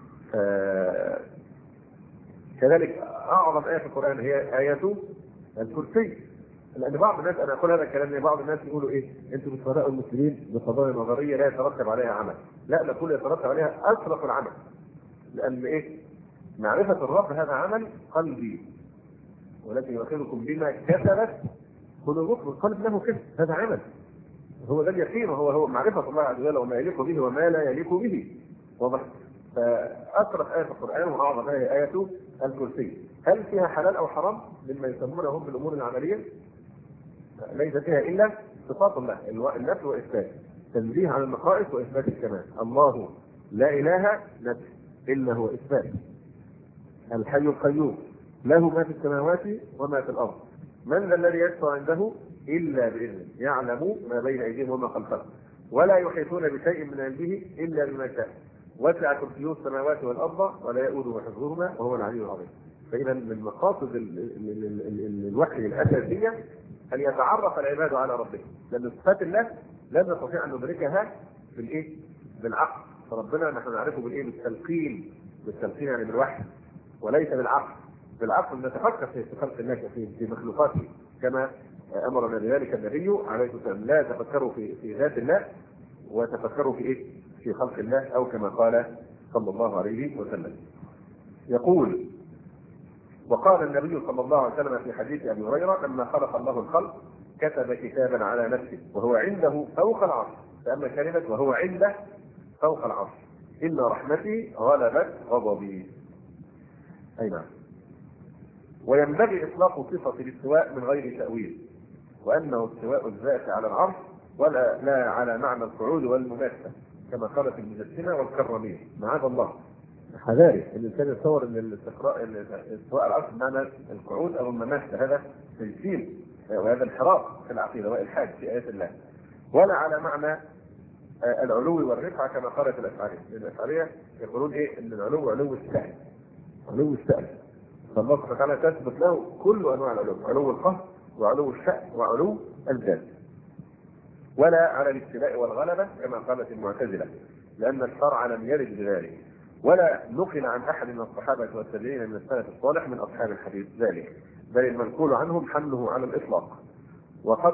كذلك أعظم آية في القرآن هي آية الكرسي، لأن بعض الناس، أنا أقول هذا الكلام لأن بعض الناس يقولوا إيه أنتم بتفرقوا المسلمين بقضايا نظرية لا يترتب عليها عمل. لا، نقول يترتب عليها أشرف العمل، لأن إيه؟ معرفة الرب هذا عمل قلبي، ولكن يؤخذكم بما كسبت قلوبكم. القلب له كسب، هذا عمل، هو ده اليقين، وهو هو معرفة الله عز وجل وما يليق به وما لا يليق به. واضح؟ فأشرف آية في القرآن وأعظم آية آية الكرسي. هل فيها حلال أو حرام مما يسمونه هم بالأمور العملية؟ ليس فيها إلا صفات الله، النفي وإثبات، تنزيه عن النقائص وإثبات الكمال. الله لا إله نفي إلا هو إثبات. الحي القيوم له ما في السماوات وما في الأرض، من ذا الذي يشفع عنده إلا بإذنه، يعلم ما بين أيديهم وما خلفهم، ولا يحيطون بشيء من علمه إلا بما شاء، وسع كرسيه السماوات والأرض ولا يؤوده حفظهما وهو العلي العظيم. فإذا من مقاصد الوحي الأساسية أن يتعرف العباد على ربهم، لأن صفات الله لا نستطيع أن ندركها بالإيه؟ بالعقل. فربنا نحن نعرفه بالإيه؟ بالتلقين، بالتلقين يعني بالوحي، وليس بالعقل. بالعقل نتفكر في خلق الله في مخلوقاته، كما أمرنا بذلك النبي عليه الصلاة والسلام: لا تفكروا في في ذات الله وتفكروا في إيه؟ في خلق الله، أو كما قال صلى الله عليه وسلم. يقول: وقال النبي صلى الله عليه وسلم في حديث أبي هريرة: لما خلق الله الخلق كتب كتابا على نفسه وهو عنده فوق العرش، فأما كلمة وهو عنده فوق العرش: إن رحمتي غلبت غضبي. أي نعم. وينبغي إطلاق صفة الاستواء من غير تأويل، وأنه استواء الذات على العرش ولا لا على معنى القعود والمماسة كما قالت المجسمة والكرامية. معاذ الله، حذاري الإنسان يتصور أن الاستقراء استواء العرش بمعنى القعود أو المماسة، هذا تجسيم وهذا انحراف في العقيدة والإلحاد في آيات الله، ولا على معنى العلو والرفعة كما قالت الأشعرية. الأشعرية يقولون إيه؟ أن العلو علو السهل، علو السهل، فالله سبحانه وتعالى تثبت له كل انواع العلو، علو القهر وعلو الشأن وعلو الذات. ولا على الاستيلاء والغلبة كما قالت المعتزلة، لأن الشرع لم يرد بذلك، ولا نقل عن أحد من الصحابة والتابعين من السلف الصالح من أصحاب الحديث ذلك، بل المنقول عنهم حمله على الإطلاق. وقد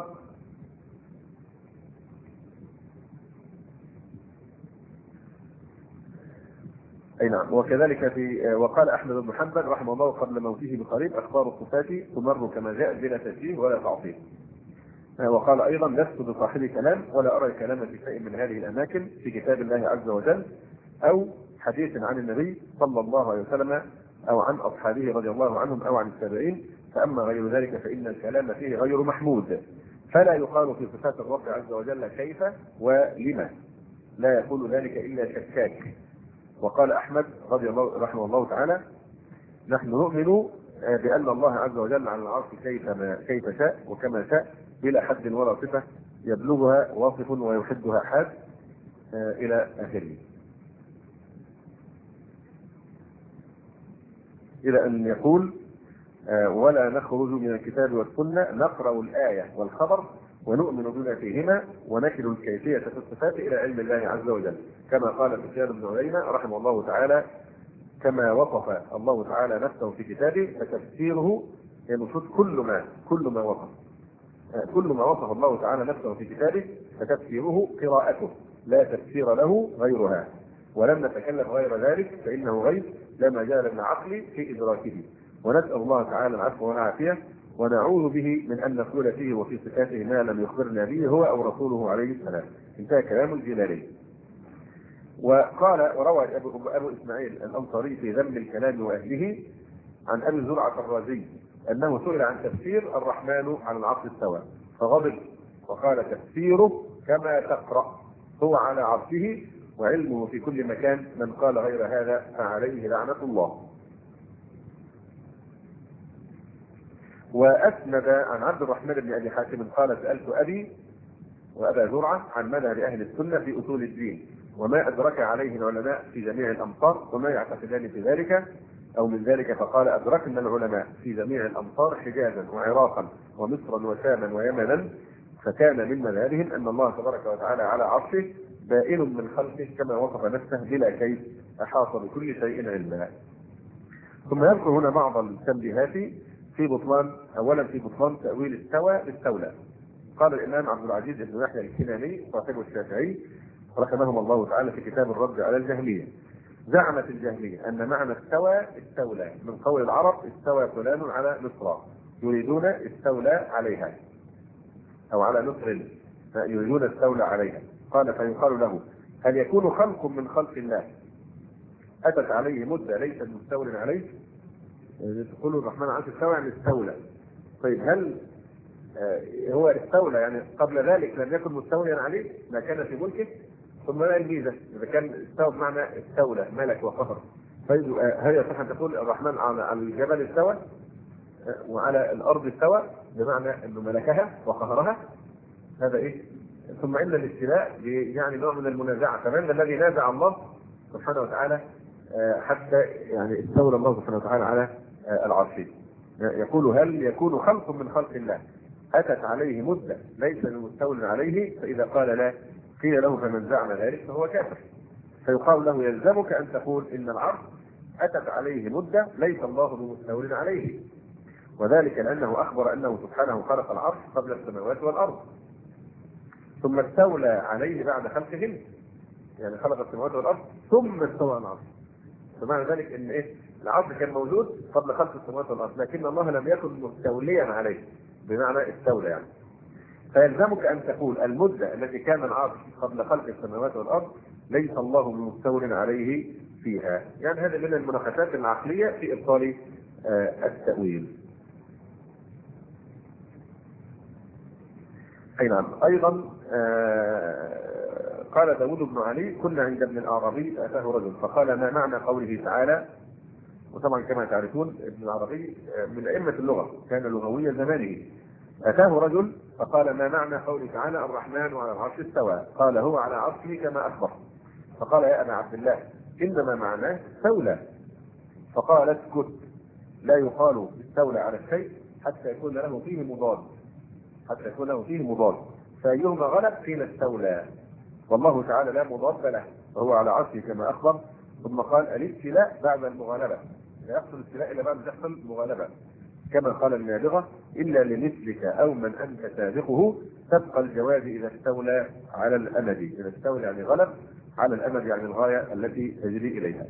أي نعم. وكذلك في وقال أحمد بن حنبل رحمه الله قبل موته بقريب: أخبار الصفات تمر كما جاءت بلا تشبيه ولا تعطيل. وقال أيضا: لست بصاحب كلام ولا أرى الكلام في شيء من هذه الأماكن في كتاب الله عز وجل أو حديث عن النبي صلى الله عليه وسلم أو عن أصحابه رضي الله عنهم أو عن التابعين، فأما غير ذلك فإن الكلام فيه غير محمود، فلا يقال في صفات الرب عز وجل كيف ولما، لا يقول ذلك إلا شكاك. وقال أحمد رضي الله رحمه الله تعالى: نحن نؤمن بأن الله عز وجل على العرش كيف ما كيف شاء وكما شاء بلا حد ولا صفة يبلغها واصف ويحدها حاد إلى آخره، إلى أن يقول: ولا نخرج من الكتاب والسنة نقرأ الآية والخبر ونؤمن بما فيهما ونكل الكيفية في الصفات إلى علم الله عز وجل، كما قال سفيان بن عيينة رحمه الله تعالى: كما وصف الله تعالى نفسه في كتابه فتفسيره ينصد كل ما كل ما وصف كل ما وصف الله تعالى نفسه في كتابه فتفسيره قراءته، لا تفسير له غيرها، ولم نتكلم غير ذلك فإنه غيب لا مجال للعقل في إدراكه. ونسأل الله تعالى العفو والعافية، ونعوذ به من أن نقول فيه وفي صفاته ما لم يخبرنا به هو أو رسوله عليه السلام. انتهى كلام الجلالي. وقال وروى أبو, أبو إسماعيل الأنصاري في ذم الكلام وأهله عن أبي زرعة الرازي أنه سئل عن تفسير الرحمن على العرش استوى فغضب وقال: تفسيره كما تقرأ، هو على عرشه وعلمه في كل مكان، من قال غير هذا فعليه لعنة الله. وأسند عن عبد الرحمن بن أبي حاتم قال: سألت أبي وأبا زرعة عن مذهب أهل السنة في أصول الدين وما أدرك عليه العلماء في جميع الأمصار وما يعتقدان في ذلك أو من ذلك، فقال: أدركنا العلماء في جميع الأمصار حجازا وعراقا ومصرا وشاما ويمنا، فكان من مذهبهم أن الله تبارك وتعالى على عرشه بائن من خلقه كما وصف نفسه بلا كيف، أحاط بكل شيء علما. ثم يذكر هنا بعض التنبيهات في بطلان، أولا في بطلان تأويل استوى استولى. قال الإمام عبد العزيز بن يحيى الكناني صاحب الشافعي رحمهم الله تعالى في كتاب الرد على الجهمية: زعمت الجهمية أن معنى استوى استولى من قول العرب استوى فلان على مصر، يريدون استولى عليها أو على مصر يريدون استولى عليها. قال: فيقال له: هل يكون خلق من خلق الله أتت عليه مدة ليس مستول عليه؟ تقول الرحمن عز استوى يعني استولى. طيب هل هو استولى يعني قبل ذلك لم يكن مستوليا عليه ما كان في ملكه؟ ثم ما الميزه اذا كان استوى بمعنى استولى ملك وقهر؟ طيب هل يصح ان تقول الرحمن على الجبل استوى وعلى الارض استوى بمعنى انه ملكها وقهرها؟ هذا ايه؟ ثم ان الاستيلاء يعني نوع من المنازعه، كمان الذي نازع الله سبحانه وتعالى حتى يعني استولى الله سبحانه وتعالى على العرش. يقول: هل يكون خلق من خلق الله أتت عليه مدة ليس المستول عليه؟ فإذا قال لا قيل له: فمن زعم ذلك فهو كافر. فيقال له: يلزمك أن تقول إن العرش أتت عليه مدة ليس الله بمستول عليه، وذلك لأنه أخبر أنه سبحانه خلق العرش قبل السماوات والأرض ثم استولى عليه بعد خلقهن، يعني خلق السماوات والأرض ثم استوى على العرش. فمعنى ذلك ان ايه؟ العرش كان موجود قبل خلق السماوات والارض لكن الله لم يكن مستوليا عليه بمعنى استولى يعني. فيلزمك ان تقول المده التي كان العرش قبل خلق السماوات والارض ليس الله بمستول عليه فيها. يعني هذا من المناقشات العقليه في ابطال آه التاويل. اي نعم. ايضا آه قال داود بن علي: كنا عند ابن الأعرابي أتاه رجل فقال: ما معنى قوله تعالى؟ وطبعا كما تعرفون ابن العربي من أئمة اللغة كان لغويا زمانه. أتاه رجل فقال: ما معنى قوله تعالى الرحمن على العرش استوى؟ قال: هو على عرشه كما أخبر. فقال: يا أبا عبد الله إنما معناه استولى. فقال: اسكت، لا يقال استولى على الشيء حتى يكون له فيه مضاد حتى يكون له فيه مضاد فأيهما غلب حين استولى، والله تعالى لا مضاد له وهو على عرشه كما أخبر. ثم قال: الاستيلاء بعد المغالبة، لا يحصل الاستيلاء إلا بعد تحصل مغالبة، كما قال النابغة: إلا لمثلك أو من أنت سابقه تبقى الجواز إذا استولى على الأمد. إذا استولى يعني غلب على الأمد يعني الغاية التي تجري إليها.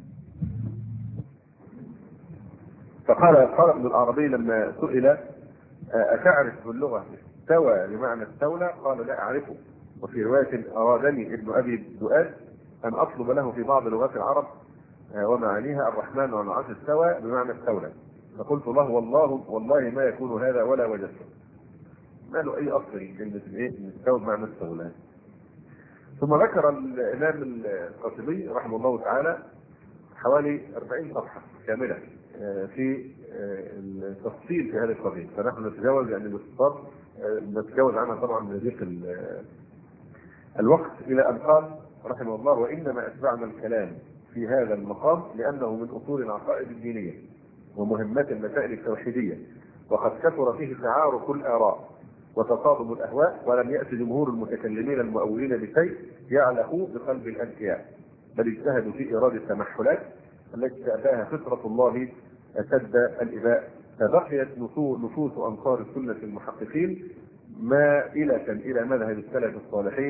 فقال قال ابن العربي لما سئل: أتعرف باللغة استوى بمعنى استولى؟ قال: لا أعرفه. وفي رواية: أرادني ابن أبي الدؤاد أن أطلب له في بعض لغات العرب ومعانيها الرحمن على العرش استوى بمعنى استولى، فقلت له: والله والله ما يكون هذا ولا وجدته. ما له أي أصل كلمة إيه استوى بمعنى استولى. ثم ذكر الإمام القاسمي رحمه الله تعالى حوالي أربعين صفحة كاملة في التفصيل في هذه القضية، فنحن نتجاوز يعني باختصار نتجاوز عنها طبعا من ضيق الوقت، إلى أن قال رحمه الله: وإنما أتبعنا الكلام في هذا المقام لأنه من أصول العقائد الدينية ومهمات المسائل التوحيدية، وقد كثر فيه تعارف الآراء وتصادم الأهواء، ولم يأتي جمهور المتكلمين المؤولين بشيء يعلق بقلب الأذكياء، بل اجتهدوا في إيراد التمحلات التي تأتاها فطرة الله أشد الإباء، فبقيت نفوس أنصار السنة المحققين مائلة إلى مذهب السلف الصالحين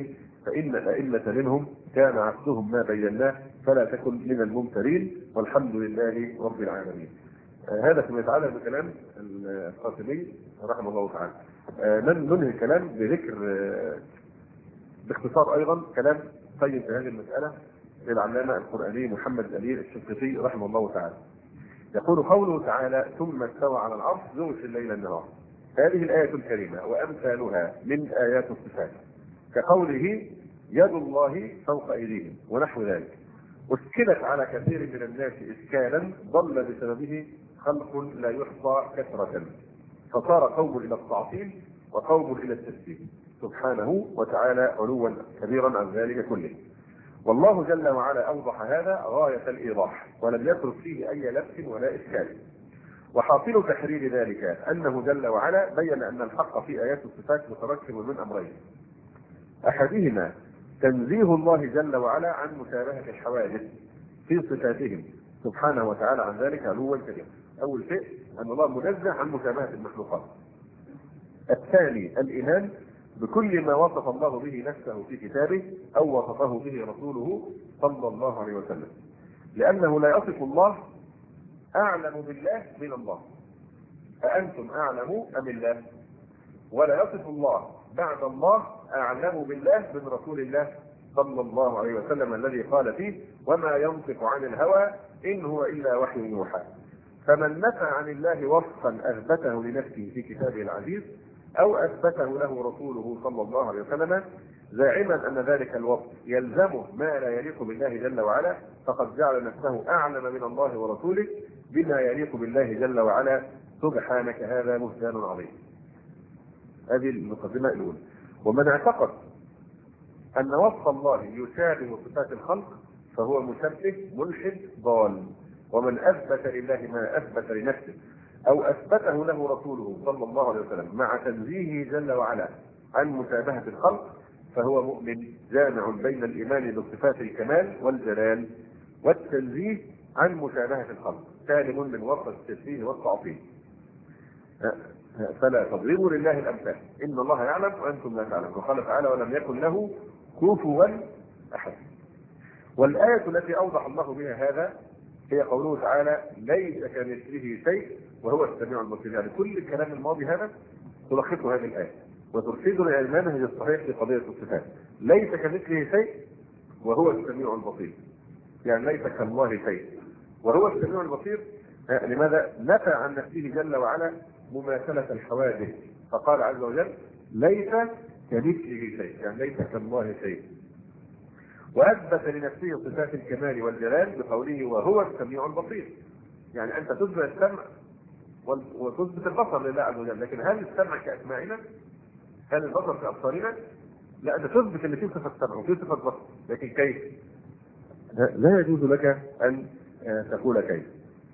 فإن الأئمة منهم كان عقدهم ما بيناه فلا تكن من الممترين والحمد لله رب العالمين. آه هذا فيما يتعلق بكلام القاسمي رحمه الله تعالى. آه ننهي الكلام بذكر آه باختصار أيضا كلام طيب في هذه المسألة للعلامة القرآني محمد الأمين الشنقيطي رحمه الله تعالى. يقول قوله تعالى ثم استوى على العرش يغشي الليل النهار. هذه الآية الكريمة وأمثالها من آيات الصفات كقوله يد الله فوق أيديهم ونحو ذلك، أشكلت على كثير من الناس إشكالا ضل بسببه خلق لا يحصى كثرة، فصار قوم إلى التعطيل وقوم إلى التسبيح سبحانه وتعالى علوا كبيرا عن ذلك كله. والله جل وعلا أوضح هذا غاية الإيضاح ولم يترك فيه أي لبس ولا إشكال. وحاصل تحرير ذلك أنه جل وعلا بين أن الحق في آيات الصفات متركب من أمرين، أحدهما تنزيه الله جل وعلا عن مشابهة الحوادث في صفاتهم سبحانه وتعالى عن ذلك علوا كبيرا. أول شيء أن الله منزه عن مشابهة المخلوقات. الثاني الإيمان بكل ما وصف الله به نفسه في كتابه أو وصفه به رسوله صلى الله عليه وسلم، لأنه لا يصف الله أعلم بالله من الله، أأنتم أعلم أم الله؟ ولا يصف الله بعد الله أعلم بالله من رسول الله صلى الله عليه وسلم الذي قال فيه وما ينطق عن الهوى إن هو إلا وحي يوحى. فمن نفى عن الله وصفا أثبته لنفسه في كتابه العزيز أو أثبته له رسوله صلى الله عليه وسلم زاعما أن ذلك الوصف يلزمه ما لا يليق بالله جل وعلا فقد جعل نفسه أعلم من الله ورسوله بما يليق بالله جل وعلا سبحانك هذا بهتان عظيم. هذه المقدمة الأولى. ومن اعتقد أن وصف الله يشابه صفات الخلق فهو مشبه ملحد ضال. ومن أثبت لله ما أثبت لنفسه أو أثبته له رسوله صلى الله عليه وسلم مع تنزيهه جل وعلا عن مشابهة الخلق فهو مؤمن جامع بين الإيمان بصفات الكمال والجلال والتنزيه عن مشابهة الخلق سالم من وصف التشبيه والتعطيل. فلا تضربوا لله الأمثال إن الله يعلم وأنتم لا تعلمون. وقال تعالى ولم يكن له كفوا أحد. والآية التي أوضح الله بها هذا هي قوله تعالى ليس كمثله شيء وهو السميع البصير. يعني كل الكلام الماضي هذا تلخصه هذه الآية وترشدنا إلى المنهج الصحيح في قضية الصفات. ليس كمثله شيء وهو السميع البصير، يعني ليس كالله شيء وهو السميع البصير. لماذا؟ نفى عن نفسه جل وعلا مماثلة الحوادث فقال عز وجل ليس كمثله شيء، يعني ليس كالله شيء. وأثبت لنفسه صفات الكمال والجلال بقوله وهو السميع البصير. يعني أنت تثبت السمع وتثبت البصر لله عز وجل، لكن هل السمع كأسماعنا؟ هل البصر كأبصارنا؟ لا، أنت تثبت اللي فيه صفة سمع وفيه صفة بصر، لكن كيف؟ لا يجوز لك أن تقول كيف.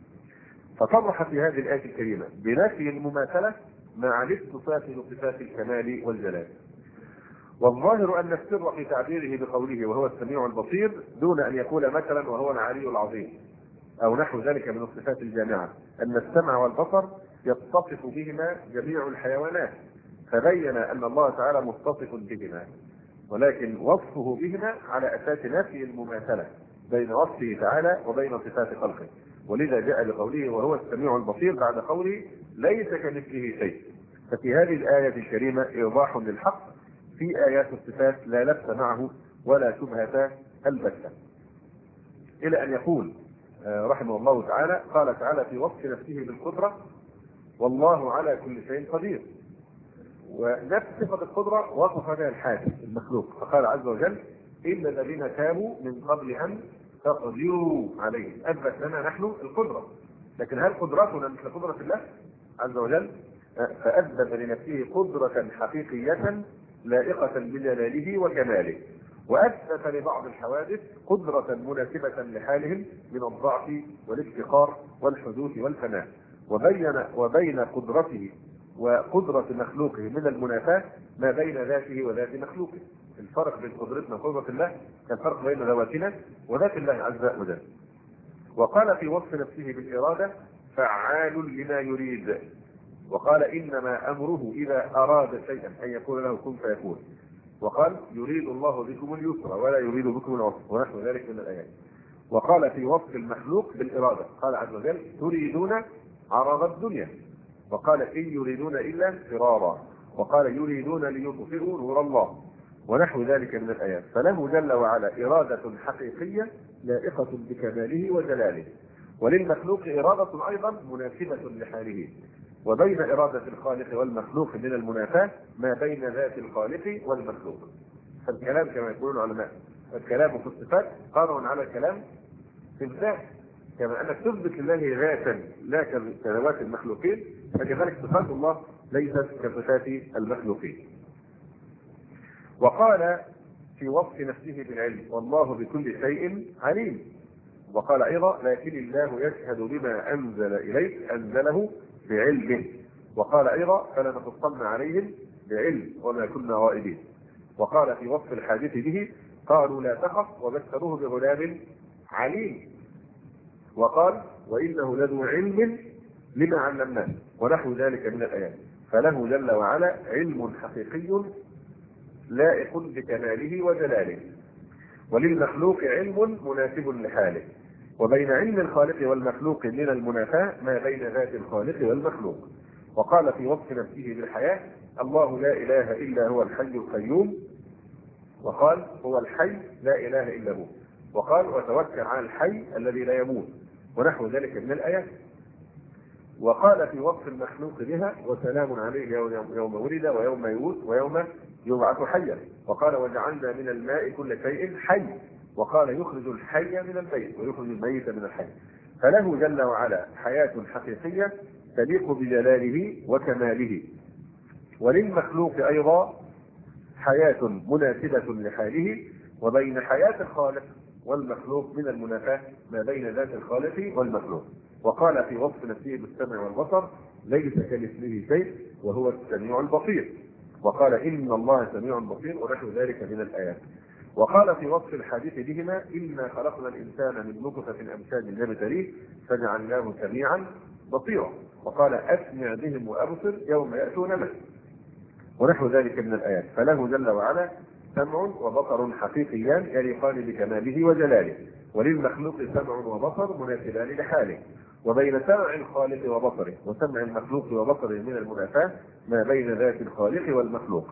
فصرح في هذه الآية الكريمة بنفي المماثلة مع الاتصاف بصفات الكمال والجلال. والظاهر أن السر في تعبيره بقوله وهو السميع البصير دون أن يقول مثلا وهو العلي العظيم أو نحو ذلك من الصفات الجامعة أن السمع والبصر يتصف بهما جميع الحيوانات، فبين أن الله تعالى متصف بهما، ولكن وصفه بهما على أساس نفي المماثلة بين وصفه تعالى وبين صفات خلقه. ولذا جاء بقوله وهو السميع البصير بعد قوله ليس كمثله شيء. ففي هذه الآية الكريمة إيضاح للحق في آيات الصفات لا لبس معه ولا شبهة البتة. إلى أن يقول رحمه الله تعالى قال تعالى في وصف نفسه بالقدرة والله على كل شيء قدير. ونفس صفة القدرة وصف بها الحادث المخلوق فقال عز وجل إلا الذين تابوا من قبل أن تقدروا عليه. أثبت لنا نحن القدرة، لكن هل قدرتنا مثل قدرة الله عز وجل؟ فأثبت لنفسه قدرة حقيقية لائقة بجلاله وكماله، وأثبت لبعض الحوادث قدرة مناسبة لحالهم من الضعف والافتقار والحدوث والفناء، وبين وبين قدرته وقدرة مخلوقه من المنافاة ما بين ذاته وذات مخلوقه. الفرق بين قدرتنا وقدرة الله كالفرق بين ذواتنا وذات الله عز وجل. وقال في وصف نفسه بالإرادة فعال لما يريد، وقال إنما أمره إذا أراد شيئا أن يقول له كن فيكون. وقال يريد الله بكم اليسر ولا يريد بكم العسر ونحو ذلك من الآيات. وقال في وصف المخلوق بالإرادة قال عز وجل تريدون عرض الدنيا، وقال إن يريدون إلا فرارا، وقال يريدون ليطفئوا نور الله ونحو ذلك من الآيات. فله جل وعلا إرادة حقيقية لائقة بكماله وجلاله، وللمخلوق إرادة أيضا مناسبة لحاله. وبين إرادة الخالق والمخلوق من المنافاة ما بين ذات الخالق والمخلوق. فالكلام كما يقول العلماء الكلام في الصفات قارن على الكلام في الذات، كما أنك تثبت لله ذاتا لا كذوات المخلوقين، فكذلك صفات الله ليست كصفات المخلوقين. وقال في وصف نفسه بالعلم والله بكل شيء عليم. وقال أيضا لكن الله يشهد بما أنزل إليك أنزله بعلمه. وقال أيضا فلنقصن عليهم بعلم وما كنا غائبين. وقال في وصف الحادث به قالوا لا تخف وبشروه بغلام عليم. وقال وإنه لذو علم لما علمناه ونحو ذلك من الآيات. فله جل وعلا علم حقيقي لائق بكماله وجلاله، وللمخلوق علم مناسب لحاله. وبين علم الخالق والمخلوق من المنافاة ما بين ذات الخالق والمخلوق. وقال في وصف نفسه بالحياة الله لا إله إلا هو الحي القيوم، وقال هو الحي لا إله إلا هو، وقال وتوكل على الحي الذي لا يموت ونحو ذلك من الآيات. وقال في وصف المخلوق بها وسلام عليه يوم ولد ويوم يموت ويوم يبعث حيا. وقال وجعلنا من الماء كل شيء حي، وقال يخرج الحي من الميت ويخرج الميت من الحي. فله جل وعلا حياة حقيقية تليق بجلاله وكماله، وللمخلوق أيضا حياة مناسبة لحاله. وبين حياة الخالق والمخلوق من المنافاة ما بين ذات الخالق والمخلوق. وقال في وصف نفسه بالسمع والبصر ليس كمثله شيء وهو السميع البصير. وقال إن الله سميع بصير ونحو ذلك من الآيات. وقال في وصف الحديث بهما إنا خلقنا الإنسان من نطفة أمشاج نبتليه فجعلناه سميعا بصيرا. وقال أسمع بهم وأبصر يوم يأتوننا ونحو ذلك من الآيات. فله جل وعلا سمع وبصر حقيقيان يليقان بكماله وجلاله، وللمخلوق سمع وبصر مناسبان لحاله. وبين سمع الخالق وبصره وسمع المخلوق وبصره من المنافاة ما بين ذات الخالق والمخلوق.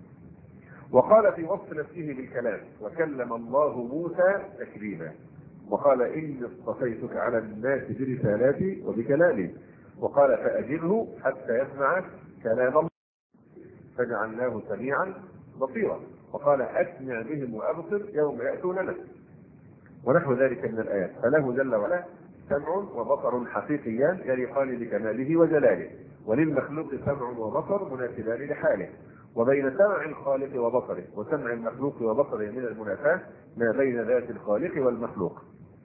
وقال في وصف نفسه بالكلام وكلم الله موسى تكليما. وقال إني اصطفيتك على الناس برسالاتي وبكلامي. وقال فأجبه حتى يسمع كلام الله فجعلناه سميعا بصيرا. وقال أسمع بهم وأبصر يوم يأتوننا ونحو ذلك من الآيات. فله جل وعلا سمع وبصر حقيقيان يليقان بكماله وجلاله، وللمخلوق سمع وبصر مناسبان لحاله. وبين سمع الخالق وبصره وسمع المخلوق وبصره من المنافاة ما بين ذات الخالق والمخلوق.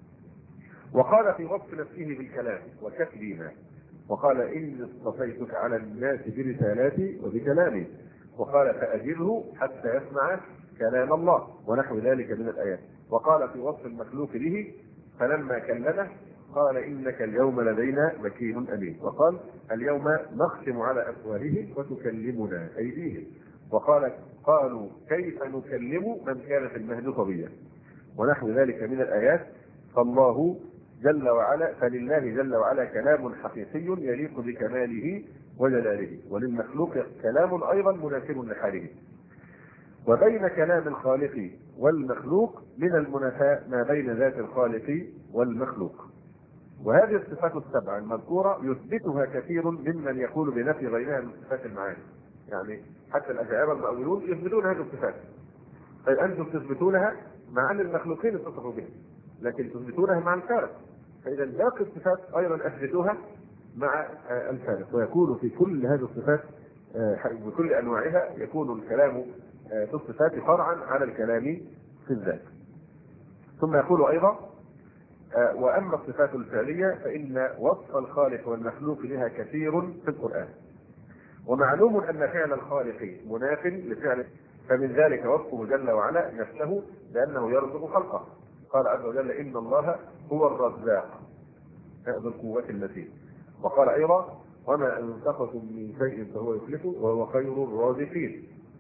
وقال في وصف نفسه بالكلام وكتبنا. وقال إني اصطفيتك على الناس برسالاتي وبكلامي. وقال فأجره حتى يسمع كلام الله ونحو ذلك من الآيات. وقال في وصف المخلوق به فلما كلمه قال إنك اليوم لدينا مكين أمين. وقال اليوم نختم على أفواههم وتكلمنا أيديهم. وقال قالوا كيف نكلم من كان في المهد صبيا ونحو ذلك من الآيات. فالله جل وعلا فلله جل وعلا كلام حقيقي يليق بكماله وجلاله، وللمخلوق كلام أيضا مناسب لحاله. وبين كلام الخالق والمخلوق من المنافاة ما بين ذات الخالق والمخلوق. وهذه الصفات السبع المذكورة يثبتها كثير ممن يقول بنفي غيرها من صفات المعاني. يعني حتى الأشاعرة المؤولون يثبتون هذه الصفات. طيب أنتم تثبتونها مع أن المخلوقين اتصفوا بها، لكن تثبتونها مع الخالق، فإذا باقي الصفات أيضا أثبتوها مع الخالق. ويكون في كل هذه الصفات بكل أنواعها يكون الكلام في الصفات فرعا على الكلام في الذات. ثم يقول أيضا وأما الصفات الفعلية فإن وصف الخالق والمخلوق لها كثير في القرآن. ومعلوم أن فعل الخالق مناف لفعله، فمن ذلك وصفه جل وعلا نفسه بأنه يرزق خلقه. قال عز وجل إن الله هو الرزاق ذو القوة المتين. وقال أيضا وما أنفقتم من شيء فهو يخلفه وهو خير الرازقين.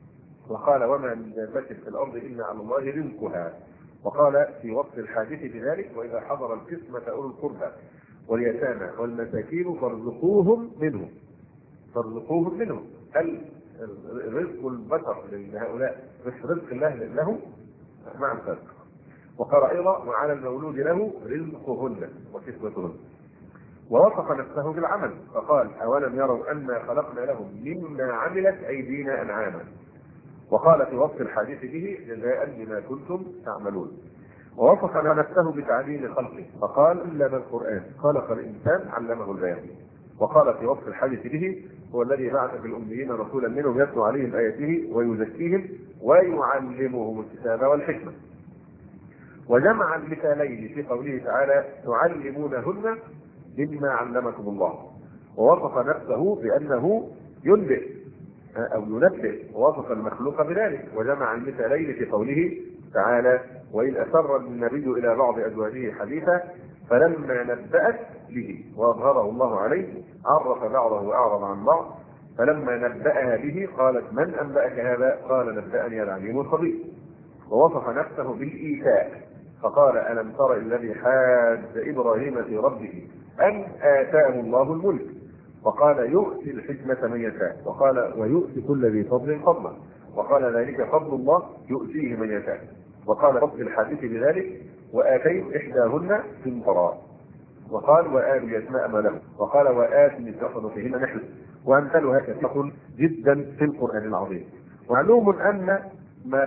وقال وما من دابة في الأرض إلا على الله رزقها. وقال في وصف الحادث بذلك وإذا حضر القسمة أولو القربى واليتامى والمساكين فارزقوهم منه فارزقوهم منه هل رزق البشر لهؤلاء مش رزق الله له مع الفرق. وقال أيضا وعلى المولود له رزقهن وكسوتهن. ووصف نفسه بالعمل فقال أولم يروا أنا خلقنا لهم مما عملت أيدينا أنعاما. وقال في وصف الحديث به جزاء بما كنتم تعملون. ووصف نفسه بتعليم خلقه فقال إلا بالقرآن خلق الإنسان علمه البيان. وقال في وصف الحديث به هو الذي بعث في الأميين رسولا منهم يتلو عليهم آياته ويزكيهم ويعلمهم الكتاب والحكمة. وجمع المثالين في قوله تعالى تعلمونهن مما علمكم الله. ووصف نفسه بأنه ينبئ أو ينبئ ووصف المخلوق بذلك. وجمع المثالين في قوله تعالى وإن أسر النبي إلى بعض أزواجه حديثا فلما نبأت به وأظهره الله عليه عرف بعضه وأعرض عن بعض فلما نبأها به قالت من أنبأك هذا قال نبأني العليم الخبير. ووصف نفسه بالإيتاء فقال ألم تر الذي حاج إبراهيم في ربه أن آتاه الله الملك وقال يؤتي الحكمة من يشاء وقال ويؤتي كل ذي فضل فضلا وقال ذلك فضل الله يؤتيه من يشاء. وقال رب الحديث بذلك وآتيت إحداهن قنطرا وقال وآتوا اليتامى أموالهم وقال وآتوا النساء فيهن نحل. وأمثالها كثيرة جدا في القرآن العظيم. معلوم أن ما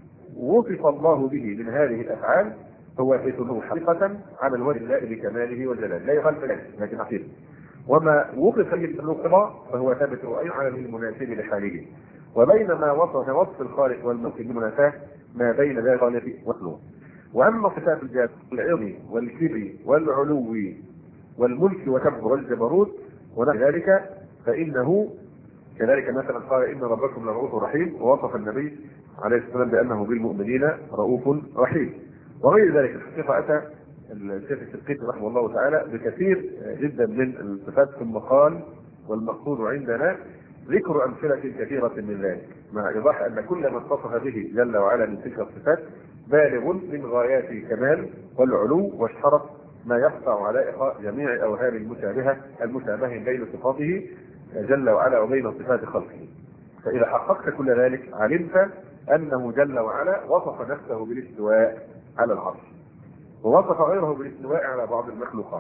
وصف الله به من هذه الأفعال هو يثبت حقيقة على الوجه الله بكماله وجلاله لا يخالف ذلك لكن حقيقة. وما وصف به بالنقضاء فهو ثابت أي على المناسب لحاله. وبينما وصف وصف الخالق والملك بالمناساة ما بين ذلك الخالق والمخلوق. وأما صفات الجاد العظم والكبر والعلو والملك وكبر والجبروت ونحو ذلك فإنه كذلك مثلا قال إن ربكم لرؤوف رحيم ووصف النبي عليه الصلاة والسلام بأنه بالمؤمنين رؤوف رحيم. وغير ذلك الحقيقة أتى الشيخ الشنقيطي رحمه الله تعالى بكثير جدا من الصفات ثم قال والمقصود عندنا ذكر أمثلة كثيرة من ذلك مع إيضاح أن كل ما اتصف به جل وعلا من تلك الصفات بالغ من غايات الكمال والعلو واشترط ما يقطع علائق جميع أوهام المشابهة المشابهة بين صفاته جل وعلا وبين صفات خلقه. فإذا حققت كل ذلك علمت أنه جل وعلا وصف نفسه بالاستواء على العرش ووصف غيره بالاستواء على بعض المخلوقات.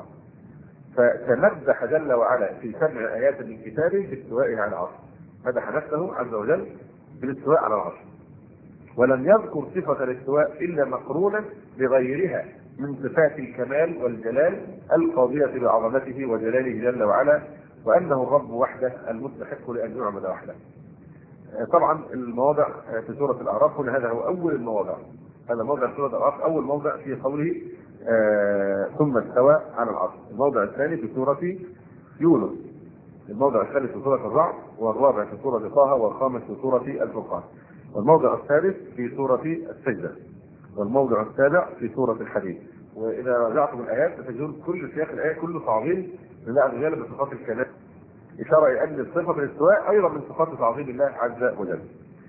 فتمدح جل وعلا في سبع آيات من كتابه باستوائه على العرش. مدح نفسه عز وجل بالاستواء على العرش ولم يذكر صفة الاستواء إلا مقرونة بغيرها من صفات الكمال والجلال القاضية بعظمته وجلاله جل وعلا وأنه الرب وحده المستحق لأن يعبد وحده. طبعا المواضع في سورة الأعراف هنا هذا هو أول المواضع. هذا موضع سورة الأعراف أول موضع في قوله آه ثم استوى على العرش. الموضع الثاني في سورة يونس. الموضع الثالث في سورة الرعد والرابع في سورة طه والخامس في سورة الفرقان. والموضع الثالث في سورة السجدة والموضع السابع في سورة الحديد. وإذا رجعتم الآيات تجدون كل سياق الآية كله تعظيم لله عز وجل بصفات الكمال إشارة إلى أن صفة الاستواء أيضا من صفات تعظيم الله عز وجل.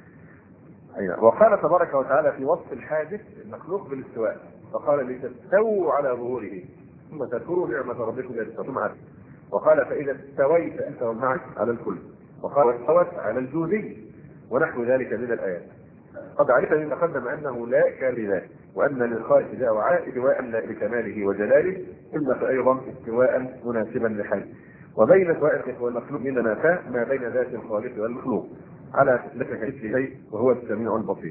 أيوة. وقال تبارك وتعالى في وصف الحادث المخلوق بالاستواء فقال لتستووا على ظهوره ثم تذكروا نعمة ربكم إذا استويتم عليه. وقال فإذا استويت أنت ومعك على الكل. وقال استوت على الجودي ونحو ذلك من الآيات. قد عرفت من تقدم أنه لا كارثة وأن للخالق جاء وعاء استواء بكماله وجلاله ثم أيضا استواء مناسبا لحاله. وبين استواء والمخلوق من منافاة ما بين ذات الخالق والمخلوق على لك كمثل شيء وهو السميع البصير.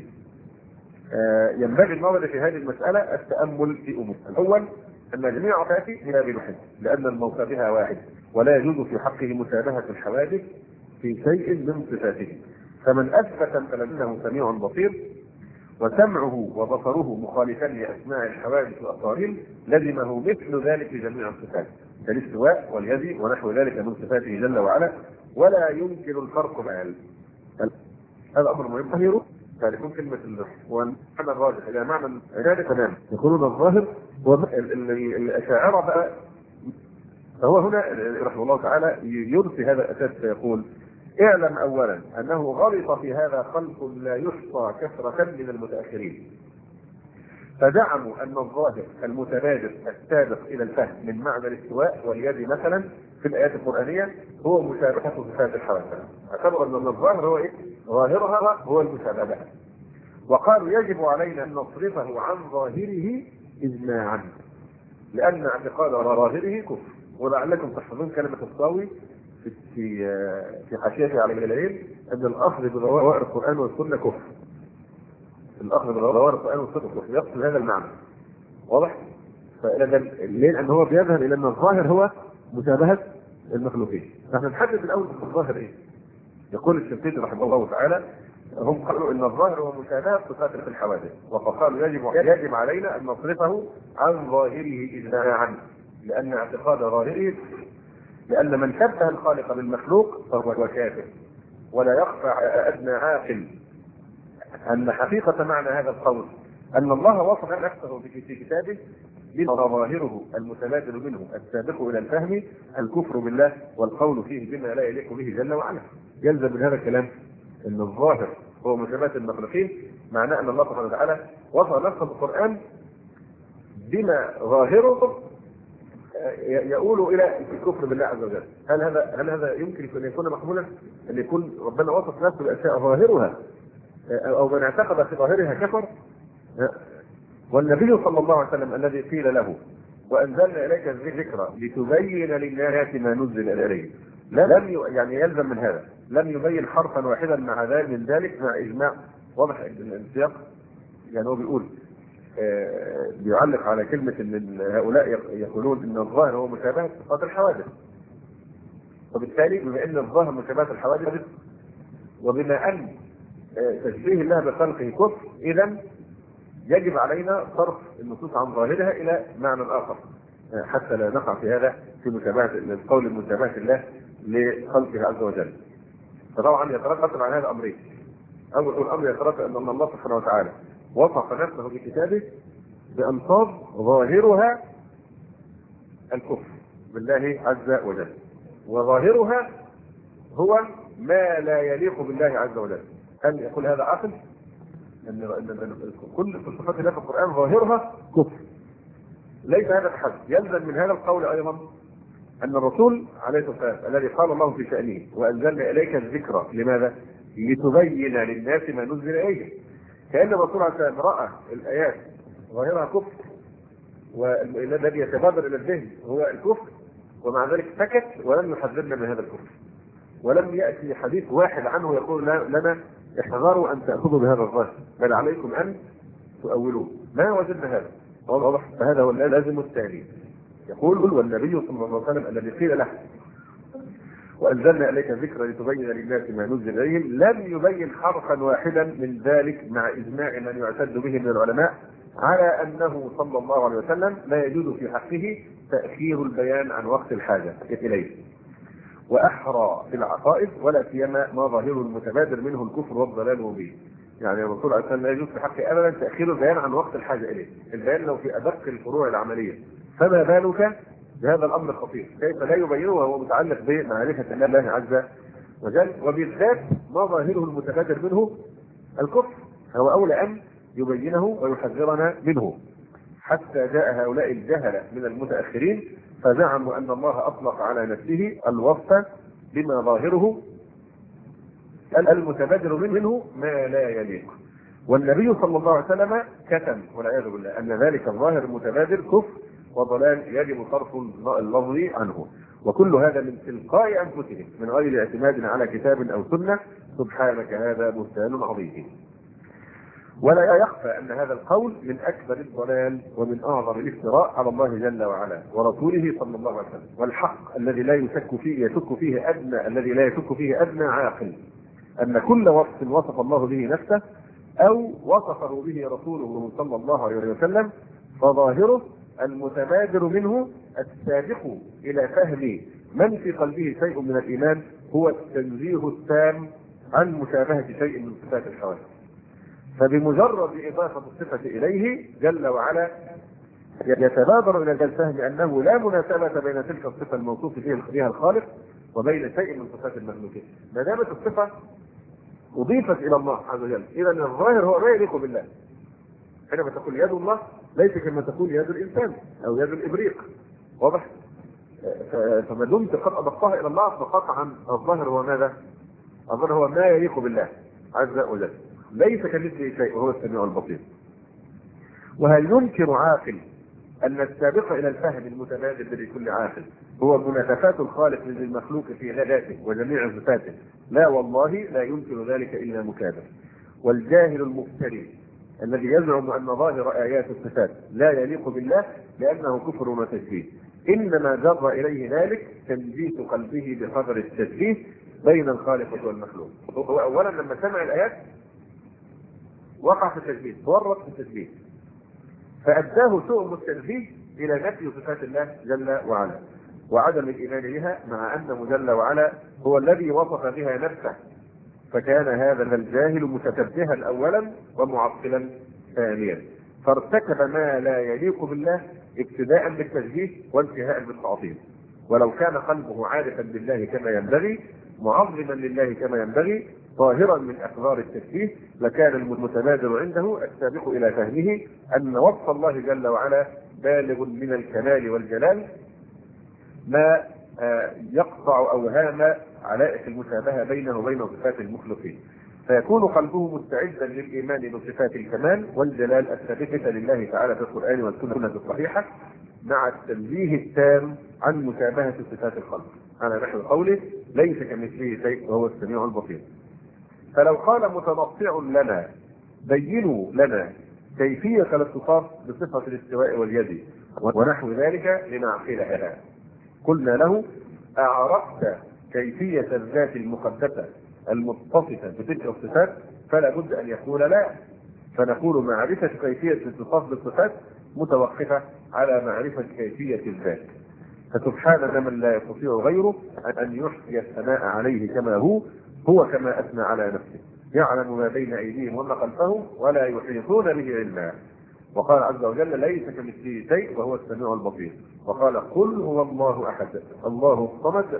آه ينبغي النظر في هذه المسألة التأمل في أمور. الأول أن جميع صفاته من باب واحد لأن الموصى بها واحد ولا يجوز في حقه مشابهة الحوادث في شيء من صفاته. فمن أثبت فلأنه سميع بصير وسمعه وبصره مخالفان لأسماع الحوادث والأقارين لزمه مثل ذلك في جميع الصفات كالاستواء واليد ونحو ذلك من صفاته جل وعلا ولا يمكن الفرق بين هذا أمر مهم. ظاهره تعرفون كلمة الظاهر والمعنى الراجح إلى معنى العبادة تماما يقولون الظاهر والأشاعرة بقى. فهو هنا رحمه الله تعالى يرسي هذا الأساس فيقول اعلم اولا انه غلط في هذا خلق لا يحصى كثرة من المتأخرين، فزعموا ان الظاهر المتبادر السابق الى الفهم من معنى الاستواء واليد مثلا في الايات القرآنية هو مشابهة صفات الحوادث، اعتبروا ان الظاهر هو ايه؟ ظاهرها هو المشابهة، وقالوا يجب علينا ان نصرفه عن ظاهره اجماعا لان اعتقاد ظاهره كفر. ولعلكم تحفظون كلمة الصاوي في في في حاشيته على الجلالين ان الاخذ بظواهر القرآن والسنة كفر. الاخذ بظواهر القرآن والسنة كفر يقصد هذا المعنى، واضح؟ ليه؟ لان هو بيذهب الى ان الظاهر هو مشابهة المخلوقين. فاحنا نحدد الاول الظاهر ايه. يقول الشنقيطي رحمه الله تعالى هم قالوا ان الظاهر هو مشابهة صفات في الحوادث، وقالوا يجب يجب علينا ان نصرفه عن ظاهره اجماعا لان اعتقاد ظاهره، لان من شبه الخالق بالمخلوق فهو كافر. ولا يخفى على ادنى عاقل ان حقيقة معنى هذا القول ان الله وصف نفسه في كتابه بظواهره المتبادل منه السابق الى الفهم الكفر بالله والقول فيه بما لا يليق به جل وعلا. يلزم من هذا الكلام ان الظاهر هو مشابهة المخلوقين، معناه ان الله سبحانه وتعالى وصف نفسه بالقرآن بما ظاهره يقول الى الكفر بالله عز وجل. هل هذا هل هذا يمكن ان يكون مقبولا؟ ان يكون ربنا وصف نفسه باشياء ظاهرها او من اعتقد في ظاهرها كفر؟ والنبي صلى الله عليه وسلم الذي قيل له وانزلنا اليك الذكر لتبين للناس ما نزل اليه، لم يعني يلزم من هذا لم يبين حرفا واحدا مع ذلك من ذلك مع اجماع. واضح السياق؟ يعني هو بيقول آه بيعلق على كلمة ان هؤلاء يقولون ان الظاهر هو مشابهة صفات الحوادث، وبالتالي بما ان الظاهر مشابهة الحوادث وبما ان آه تشبيه الله بخلقه كفر، اذا يجب علينا صرف النصوص عن ظاهرها الى معنى اخر آه حتى لا نقع في هذا في مشابهة القول المشابهة الله لخلقه عز وجل. فطبعا يترتب على هذا امرين. اول الامر يترتب ان الله سبحانه وتعالى وصف نفسه بكتابه بألفاظ ظاهرها الكفر بالله عز وجل، وظاهرها هو ما لا يليق بالله عز وجل. هل يقول هذا عاقل؟ ان كل صفات الله في القرآن ظاهرها كفر. ليس هذا الحد، يلزم من هذا القول ايضا ان الرسول عليه الصلاه والسلام الذي قال الله في شأنه وانزلنا اليك الذكر لماذا؟ لتبين للناس ما نزل اليه. كأن الرسول عليه الصلاه والسلام راى الايات ظاهرها كفر والذي يتبادر الى الذهن هو الكفر، ومع ذلك سكت ولم يحذرنا من هذا الكفر، ولم ياتي حديث واحد عنه يقول لنا احذروا ان تاخذوا بهذا الظاهر بل عليكم ان تؤولوه. ما وجدنا هذا. واضح؟ فهذا هو اللازم الثاني. يقول والنبي صلى الله عليه وسلم الذي قيل له وأنزلنا إليك الذكر لتبين للناس ما نزل إليهم لم يبين حرفا واحدا من ذلك مع إجماع من يعتد به من العلماء على أنه صلى الله عليه وسلم لا يجوز في حقه تأخير البيان عن وقت الحاجة إليه، وأحرى في العقائد ولا سيما ما ظاهره المتبادر منه الكفر والضلال به. يعني الرسول عليه السلام لا يجوز في حقه أبدا تأخير البيان عن وقت الحاجة إليه، البيان لو في أدق الفروع العملية، فما بالك بهذا الامر الخطير كيف لا يبينه وهو متعلق بمعرفه الله عز وجل، وبالذات ما ظاهره المتبادر منه الكفر، فهو اولى ان يبينه ويحذرنا منه. حتى جاء هؤلاء الجهله من المتاخرين فزعموا ان الله اطلق على نفسه الوصف بما ظاهره المتبادر منه ما لا يليق، والنبي صلى الله عليه وسلم كتم والعياذ بالله ان ذلك الظاهر المتبادر كفر وضلال يجب صرف اللفظ عنه، وكل هذا من تلقاء انفسهم من غير اعتماد على كتاب او سنه. سبحانك هذا بهتان عظيم. ولا يخفى ان هذا القول من اكبر الضلال ومن اعظم الافتراء على الله جل وعلا ورسوله صلى الله عليه وسلم، والحق الذي لا يشك فيه يشك فيه ادنى الذي لا يشك فيه ادنى عاقل ان كل وصف وصف الله به نفسه او وصفه به رسوله صلى الله عليه وسلم فظاهره المتبادر منه السابق الى فهم من في قلبه شيء من الايمان هو التنزيه التام عن مشابهه شيء من صفات الحوادث. فبمجرد اضافه الصفه اليه جل وعلا يتبادر الى الفهم انه لا مناسبه بين تلك الصفه الموصوف فيها الخالق وبين شيء من صفات المخلوقين. ما دامت الصفه اضيفت الى الله عز وجل، اذا الظاهر هو ما يليق بالله. حينما تقول يد الله ليس كما تقول يد الانسان او يد الابريق، واضح؟ فما دمت قد اضفتها الى الله فقطعا الظاهر هو ماذا؟ الظاهر هو ما يليق بالله عز وجل، ليس كمثله شيء وهو السميع البصير. وهل ينكر عاقل ان السابق الى الفهم المتبادل لكل عاقل هو منافات الخالق للمخلوق في ذاته وجميع صفاته؟ لا والله، لا ينكر ذلك الا مكابر. والجاهل المفتري الذي يزعم ان ظاهر ايات الصفات لا يليق بالله لانه كفر وتشبيه، انما جر اليه ذلك تنجيس قلبه بقدر التشبيه بين الخالق والمخلوق. هو اولا لما سمع الايات وقع في التشبيه، تورط في التشبيه، فاداه سوء التشبيه الى نفي صفات الله جل وعلا وعدم الايمان بها، مع انه جل وعلا هو الذي وصف بها نفسه، فكان هذا الجاهل متشبها اولا ومعطلا ثانيا، فارتكب ما لا يليق بالله ابتداء بالتشبيه وانتهاء بالتعظيم. ولو كان قلبه عارفا بالله كما ينبغي معظما لله كما ينبغي ظاهرا من اقدار التشبيه لكان المتبادر عنده السابق الى فهمه ان وصف الله جل وعلا بالغ من الكمال والجلال ما يقطع اوهام علائق المشابهه بينه وبين صفات المخلوقين، فيكون قلبه مستعدا للايمان بصفات الكمال والجلال الثابته لله تعالى في القران والسنه الصحيحه، مع التنزيه التام عن مشابهه صفات الخلق على نحو قوله ليس كمثله شيء وهو السميع البصير. فلو قال متنطع لنا بينوا لنا كيفيه الاتصاف بصفه الاستواء واليد ونحو ذلك لنعقلها، قلنا له اعرفت كيفيه الذات المقدسه المتصفه بتلك الصفات؟ فلا بد ان يقول لا، فنقول معرفه كيفيه الاتصاف بالصفات متوقفه على معرفه كيفيه الذات، فسبحان من لا يستطيع غيره ان يحصي الثناء عليه كما هو هو كما اثنى على نفسه، يعلم ما بين ايديهم وما خلفهم ولا يحيطون به علما. وقال عز وجل ليس كمثله شيء وهو السميع البصير. وقال قل هو الله احد الله الصمد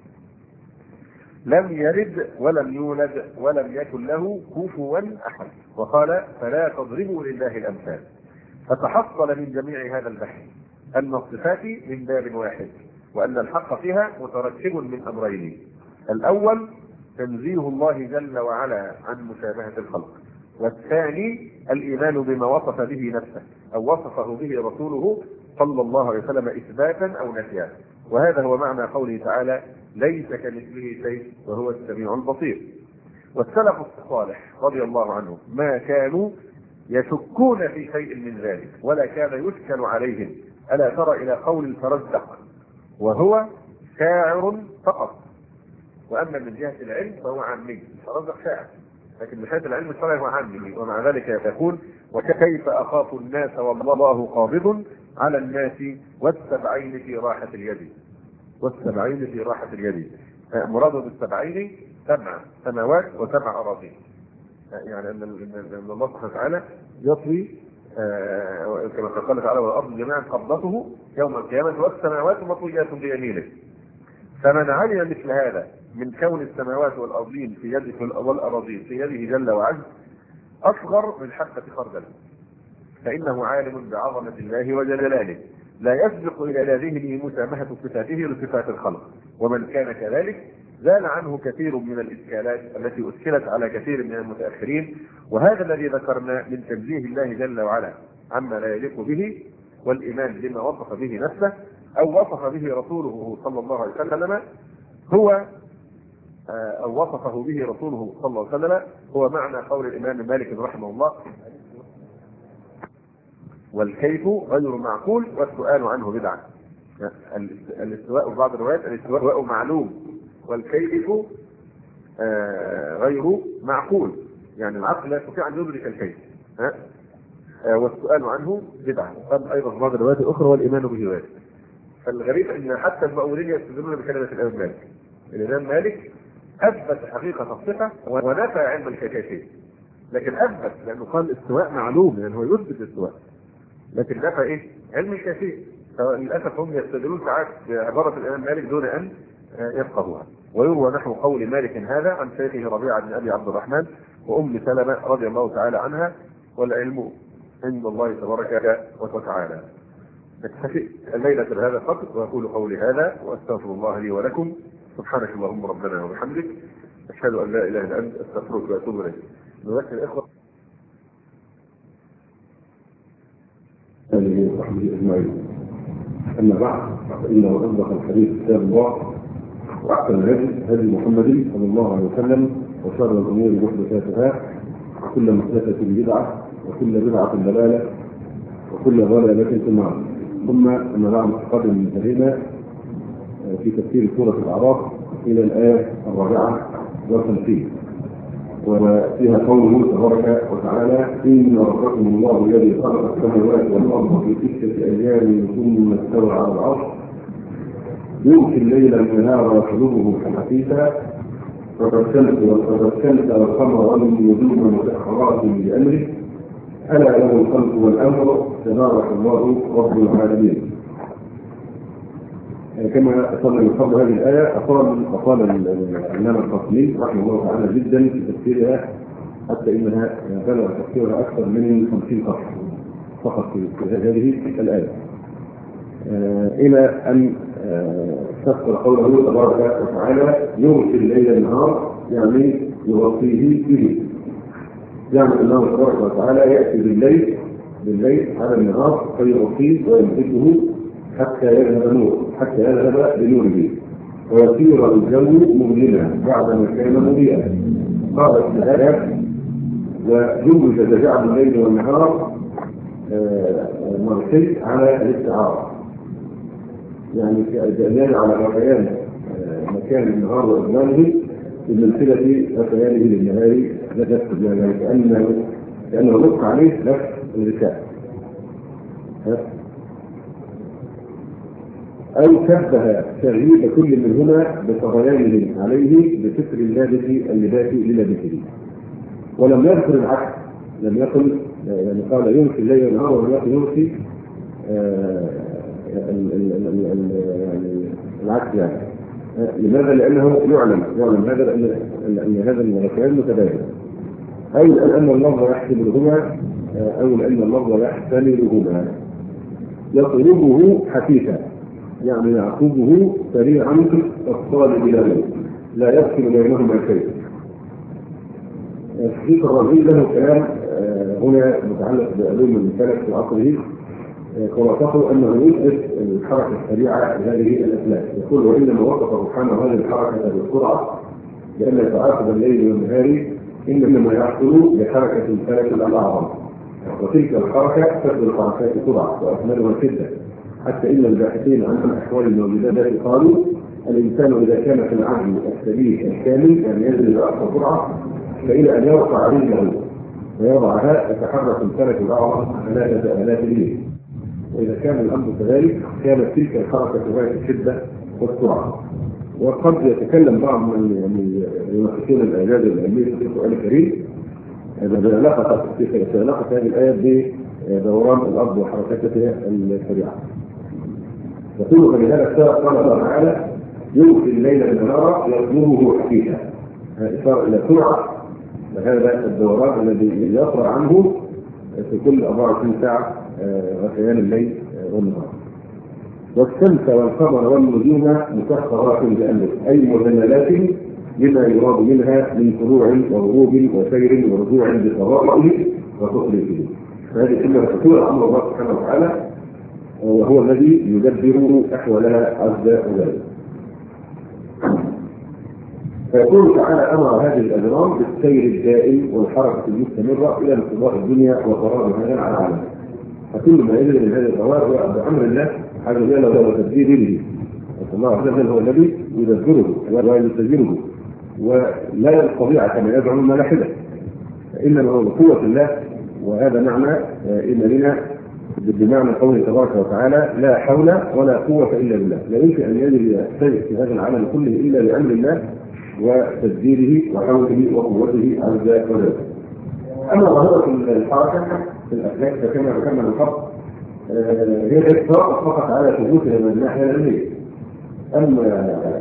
لم يلد ولم يولد ولم يكن له كفوا احد. وقال فلا تضربوا لله الامثال. فتحصل من جميع هذا البحث ان الصفات من باب واحد، وان الحق فيها متركب من امرين: الاول تنزيه الله جل وعلا عن مشابهه الخلق، والثاني الايمان بما وصف به نفسه او وصفه به رسوله صلى الله عليه وسلم اثباتا او نفيا. وهذا هو معنى قوله تعالى ليس كمثله شيء وهو السميع البصير. والسلف الصالح رضي الله عنهم ما كانوا يشكون في شيء من ذلك ولا كان يشكل عليهم. ألا ترى إلى قول الفرزدق وهو شاعر فقط، وأما من جهة العلم فهو عامي. الفرزدق شاعر لكن من جهة العلم الشرعي هو عامي، ومع ذلك يقول وكيف أخاف الناس والله قابض على الناس والسبعين في راحة اليد. والسبعين في راحة اليد مراد بالسبعين سبع سماوات وسبع أراضين، يعني ان الله سبحانه وتعالى يطوي آه كما قال تعالى والارض جميعا قبضته يوم القيامه والسماوات مطويات بيمينه. فمن علم مثل هذا من كون السماوات والارضين في يده والاراضين في يده جل وعز اصغر من حبه خردل، فانه عالم بعظمه الله وجلاله لا يسبق الى ذهنه مسامحه صفاته لصفات الخلق. ومن كان كذلك زال عنه كثير من الإشكالات التي أشكلت على كثير من المتأخرين. وهذا الذي ذكرنا من تنزيه الله جل وعلا عما لا يليق به والإيمان بما وصف به نفسه أو وصف به رسوله صلى الله عليه وسلم هو أو وصفه به رسوله صلى الله عليه وسلم هو معنى قول الإمام مالك رحمه الله والكيف غير معقول والسؤال عنه بدعة. الاستواء في بعض الروايات الاستواء معلوم والكيف آه غير معقول، يعني العقل لا يستطيع ان يدرك الكيف ها آه والسؤال عنه بدعه. قال ايضا في بعض الروايات الاخرى والايمان به واجب. فالغريب ان حتى المؤولين يستدلون بكلمه الامام مالك. الامام مالك اثبت حقيقه الصفه ونفى علم الكيفيه، لكن اثبت لانه قال الاستواء معلوم، لانه يعني هو يثبت الاستواء، لكن نفى ايه؟ علم الكيفيه. فللاسف هم يستدلون ساعات بعباره الامام مالك دون ان يفقهها. ويروى نحو قول مالك هذا عن شيخه ربيعة بن أبي عبد الرحمن وأم سلمة رضي الله تعالى عنها، والعلم عند الله تبارك وتعالى. نكتفي الليلة بهذا القدر، وأقول قولي هذا وأستغفر الله لي ولكم. سبحانك اللهم ربنا وبحمدك، أشهد أن لا إله إلا أنت، أستغفرك وأتوب إليك. نذكر الإخوة آله وصحبه أجمعين. أما بعد، فإنه أصدق الحديث كتاب الله، وأحسن الهدي هدي محمد صلى الله عليه وسلم، وشر الأمور محدثاتها، وكل محدثة بدعة، وكل بدعة ضلالة، وكل ضلالة في النار. ثم أما بعد، فقد انتهينا في تفسير سورة الأعراف إلى الآية الرابعة والخمسين، وفيها قوله تبارك وتعالى: إن ربكم الله الذي خلق السماوات والأرض في ستة أيام ثم استوى على العرش يغشي الليل النهار يطلبه حثيثا والشمس والقمر والنجوم مسخرات بأمره ألا له الخلق والأمر تبارك الله رب العالمين. كما أصلنا من قبل هذه الآية، أقال أقال الإمام القاسمي رحمه الله تعالى جدا في تفسيرها، حتى إنها بلغ تفسيرها أكثر من خمسين صفحة فقط في هذه الآية، إلى أن تذكر قوله تبارك وتعالى: يغشي الليل النهار، يعني يغطيه به. يعني الله تبارك وتعالى يأتي بالليل بالليل على النهار فيغطيه ويمسكه حتى يذهب نور حتى يذهب بنوره، ويصير الجو مظلما بعدما كان مضيئا. قال ابن آدم: وجوز جعل الليل والنهار مرتين على الاستعارة، يعني دلالة على غثيان مكان النهار وإظلاله بمثلة غثيانه للنهار لا تفسد، يعني كأنه كأنه نطق عليه نفس الغثاء، أو شبه تغييب كل منهما بطغيانه عليه بستر اللابس اللباس للابسه. ولم يذكر العكس، لم يقل يعني قال يمشي الليل والنهار، ولم يقل يمشي العكس. يعني لماذا؟ لأنه يعلم يعلم هذا أن هذا الغثيان متبادل، أو لأن اللفظ يحتملهما أو لأن اللفظ يحتملهما. يطلبه حثيثا، يعني يعقبه سريعا الطالب إلى له، لا يفصل بينهما شيء. الشيخ الرجل له كلام هنا متعلق بعلوم الفلك في عصره، خلاصته أنه يثبت الحركة السريعة لهذه الأفلاك. يقول: وإنما وصف سبحانه هذه الحركة بالسرعة لأن تعاقب الليل والنهار إنما يحصل بحركة الفلك الأعظم، وتلك الحركة تبدو الحركات سرعة وأكملها شدة، حتى إن الباحثين عن أحوال الموجودات قالوا: الإنسان إذا كان في العقل السليم الكامل يعني ينزل بأقصى سرعة، فإلى أن يرفع رجله ويضعها يتحرك الفلك الأعظم ثلاثة آلاف ميل. وإذا كان الأمر كذلك كانت تلك الحركة غاية الشدة والسرعة. وقد يتكلم بعض من يناقشون الإعجاز العلمي في القرآن الكريم بعلاقة هذه الآية بدوران الأرض وحركتها السريعة. يقول: فلهذا قال الله تعالى: يغشي الليل النهار يطلبه حثيثا، إشارة إلى سرعة هذا الدوران الذي يطرأ عنه في كل أربعة وعشرين ساعة غثيان الليل والنهار. والشمس والقمر والنجوم مسخرات بأمره، أي مذللات لما يراد منها من طلوع وغروب وسير ورجوع بقضائه وتطليقه. فهذه كلها تطول أمر الله سبحانه وتعالى، وهو الذي يدبر أحوالها عز وجل. فيقول تعالى: أمر هذه الأجرام بالسير الدائم والحركة المستمرة إلى انقضاء الدنيا وقرار هذا العالم. فكل ما يجري من هذه الظواهر هو بأمر الله عز وجل وتدبيره. الله عز وجل هو الذي يدبره ويستجيره، ولا يستطيع كما يزعم الملاحدة، إنما هو بقوة الله. وهذا معنى إيماننا بمعنى قوله تبارك وتعالى: لا حول ولا قوة إلا بالله. لا يمكن أن يجري شيء في هذا العالم كله إلا بأمر الله وتدبيره وحوله وقوته عز وجل. أما ظاهرة الحركة في الأفلاك فكما ذكرنا من قبل هي إطلاق فقط على ثبوتها من الناحية العلمية. أما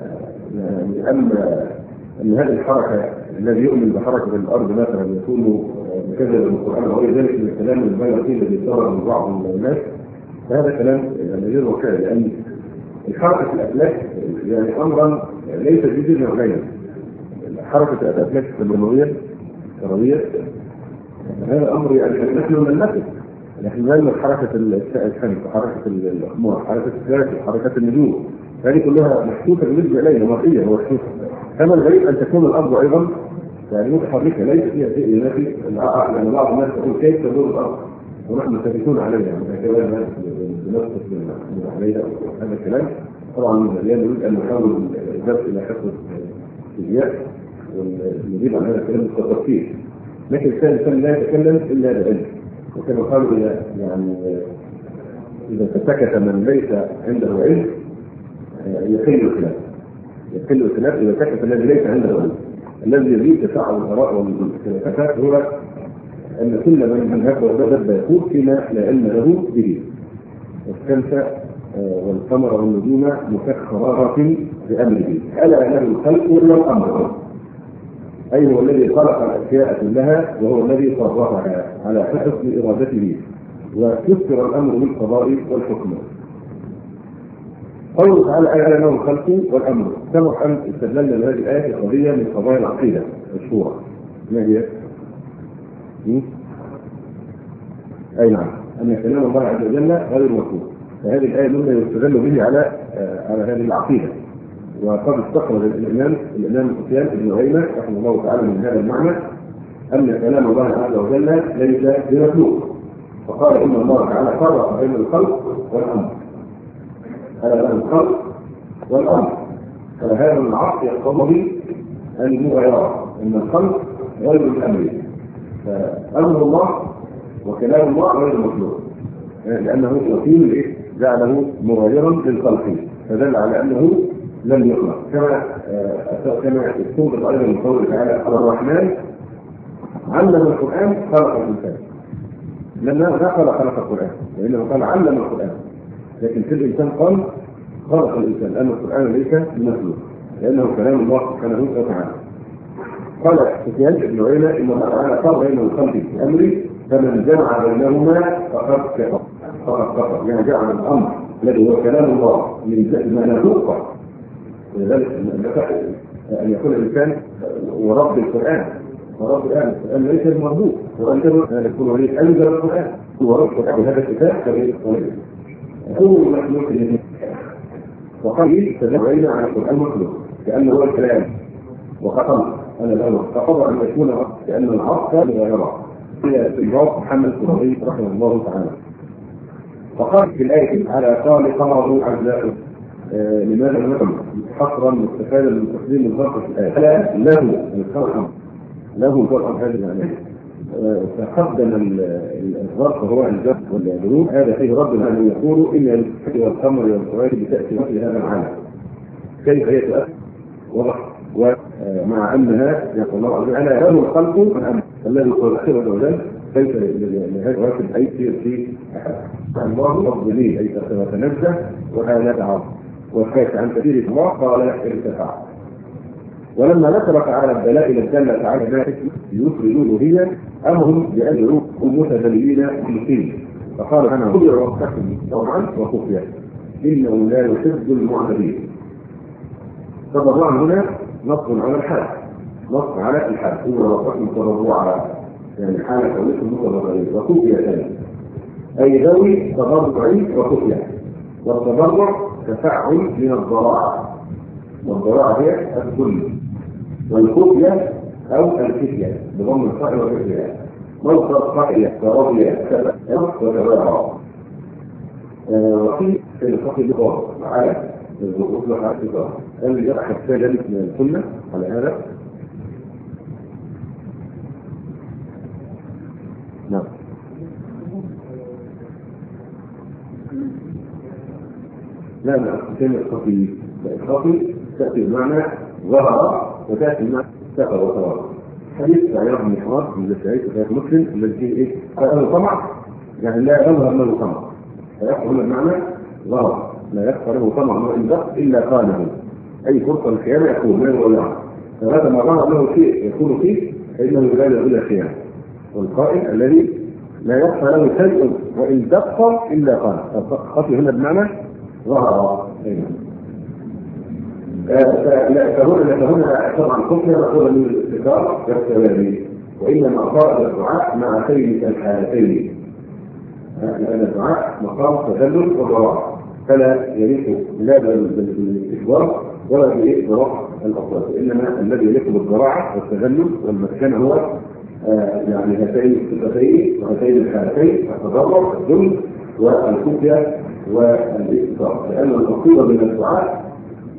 يعني اما ان هذه الحركه الذي يؤمن بحركه الارض مثلا يكون كذا القران وغير ذلك من الكلام البيضاء الذي صدر من بعض الناس، فهذا كلام يعني غير واقعي، لان الحركه الافلاك يعني امرا ليس جديدا علينا. حركه الافلاك الدمويه الكرويه هذا امر يعني نحن نملكه، نحن نملك حركه الشمس، حركه الاقمار، حركه الكواكب، حركه النجوم، هذه كلها محسوسه بالنسبه الينا مرئيه ومحسوسه. كما الغريب ان تكون الارض ايضا يعني متحركه ليس فيها شيء ينافي. يعني بعض الناس تقول كيف تدور الارض ونحن متفقون عليها، يعني كلام بنفس من عليها هذا الكلام طبعا مليان. نريد ان نحول الدرس الى حصه فيزياء ونجيب عن هذا الكلام بالتفصيل، لكن الانسان لا يتكلم الا بعلم. وكما قالوا اذا يعني اذا سكت من ليس عنده علم يقل الخلاف، يقل الخلاف اذا سكت الذي ليس عنده علم. الذي يزيد تفاعل الاراء والخلافات هو ان كل من هب ودب يقول فيما لا علم له به. والشمس والقمر والنجوم مسخرات بامره الا له الخلق والامر، اي هو الذي خلق الاشياء كلها وهو الذي صرفها على حسب ارادته، وكسر الامر بالقضاء والحكم. قوله تعالى الا له الخلق والامر، سمح ان استدللنا بهذه الايه قضيه من قضايا العقيده المشهوره. ما هي؟ اي نعم، ان كلام الله عز وجل غير مخلوق. فهذه الايه مما يستدل به على على هذه العقيده. وقد استخرج الامام الامام سفيان بن عيينة رحمه الله تعالى من هذا المعنى ان كلام الله عز وجل ليس بمخلوق، فقال ان الله تعالى فرق بين الخلق والامر. هذا له الخلق والامر، فهذا العقل يقتضي المغايرات، ان الخلق غير الامر، فامر الله وكلام الله غير مخلوق، لانه وكيل جعله مغايرا للخلق، فدل على انه لم يخلق. كما كما استنبط ايضا من قوله تعالى الرحمن علم القران خلق الانسان. لما ما قال خلق القران، وانما قال علم القران، لكن في الانسان قال خلق الانسان، لان القران ليس بمخلوق، لانه كلام الله سبحانه وتعالى. قال سفيان بن عيينة ان الله تعالى فرق بين الخلق في امره، فمن جمع بينهما فقد كفر، فقد كفر، يعني جعل الامر الذي هو كلام الله من ما لا توقع. ولذلك ان يكون الانسان ورب القران ورب القران القران ليس المربوط، وانت يكون وليد انزل القران ورب هذا الكتاب كبير وليد كل مخلوق اليه. وقال تدعين على القران مخلوق كانه هو الكلام وخطم انا الاول، فقضى ان يكون كان العصر مغايره هي استنباط محمد الصديق رحمه الله تعالى. فقال في الايه على قال قمر اعزائه آه لماذا نقل حصرا مستفادا من تقديم الظرف في الايه له الخلق له الظرف هذه يعني آه فقدم الظرف هو الجد والجنوب. هذا فيه رد ان يقولوا ان الفكر والخمر والكواكب بتاتي في هذا العالم كيف هي تؤثر وضح، ومع انها يقول الله عز وجل له الخلق والامر الذي خلق وجل كيف لهذا الواجب اي شيء في الله فضله اي تتنزه وهذا تعظم وكيف عن كثير الله قال ارتفع. ولما ذكر تعالى الدلائل الداله على ما يفردون هي امرهم بان يعود المتدللين في الدين، فقال انا خذ وقتكم طبعا وخفيا انه لا يحب المعتدين. تضرع هنا نص على الحال، نص على الحال هو وقتكم تضرع يعني حالة كونكم متضرعين وخفيا ثاني اي ذوي تضرعين وخفيا. والتضرع تفعل من الضراعه، والضراعه هي الكل، والخفيه او الخفيه بضم الخاء والخفيه مصدر خفيه كرضيه وتباعا. وفي في الفقه اللغه على الظروف الحقيقيه اللي يبحث ذلك من السنه على هذا. نعم لا لا كلمة خفي الخفي تأتي بمعنى ظهر وتأتي بمعنى سفر وتوارد. حديث عياض بن حمار من الشهيد في مسلم الذي فيه ايه؟ قال طمع يعني لا يظهر له طمع، فيحصل المعنى ظهر لا يحصل له طمع وإن ضغط إلا قاله. اي فرصه للخيانه يكون لا يضيعها. فهذا ما ظهر له شيء يكون فيه فانه يبالغ الى الخيانه. والقائل الذي لا يخفى له شيء وان دق الا قال. خفي هنا بمعنى ظهر. فهنا فهنا طبعا كفر مأخوذ من الاستكار والتوالي، وانما قال الدعاء مع كلمه الحالتين، لان الدعاء مقام تذلل وضراء، فلا يليق لا بالاستكبار ولا برفع الاصوات، انما الذي يليق بالضراعه والتذلل والمسكنه هو آه يعني هاتين الصفتين وهاتين الحالتين، التضرع الذل والخفيه والاستكبار، لان المقصود من الدعاء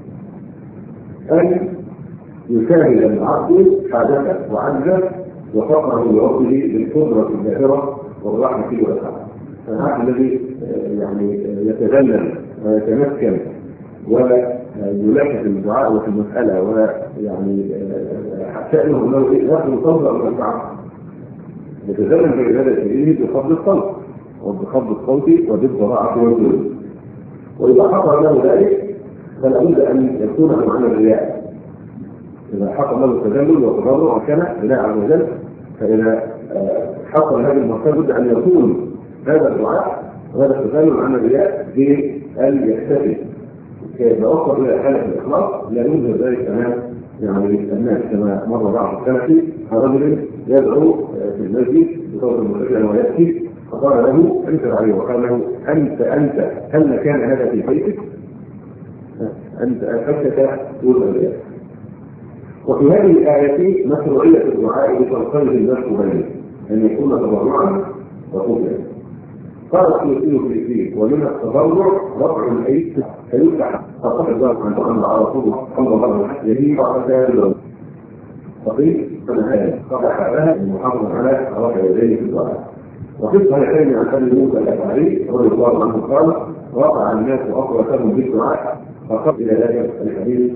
أن يشاهد العبد حاجته وعجزه وفقره لربه بالقدرة الظاهرة والرحمة والسعة. فالعبد الذي يعني يتذلل ويتمكن ويلح في الدعاء وفي المسألة ويعني شأنه أنه يأخذ الصبر من الدعاء، يتذلل في عبادة إليه بخفض الصوت وبخفض الصوت وبالضراعة والذل. وإذا حصل له ذلك فلا بد ان يكون معنى الرياء. اذا حصل له التذلل والتضرع وكان لله عز وجل، فاذا حصل هذه المرتبه بد ان يكون هذا الدعاء وهذا التذلل عن الرياء بان يحتفل. اذا وصل الى حاله الاخلاص لا ينزل ذلك امام يعني الناس، كما مر بعض السلف رجل يدعو في المسجد بصوت مرتفع وياتي فقال له انكر عليه وقال له انت انت هل كان هذا في بيتك؟ أنت أنفسك تقول الرياء. وفي هذه الآية مشروعية الدعاء بتنقله الناس بينه أن يكون تضرعا وخفيا. قال السيوطي في الإثير ومن التضرع رفع الأيد فيفتح فصح ذلك عن تقنع على طول صلى الله عليه وسلم يجيب على سائر فقيل فنهاية قطع لها المحافظة على رفع يديه في الدعاء. وفي الصحيحين عن ابي موسى الاشعري رضي الله عنه قال رفع الناس اصواتهم بالدعاء فقط الى ذلك الحديث.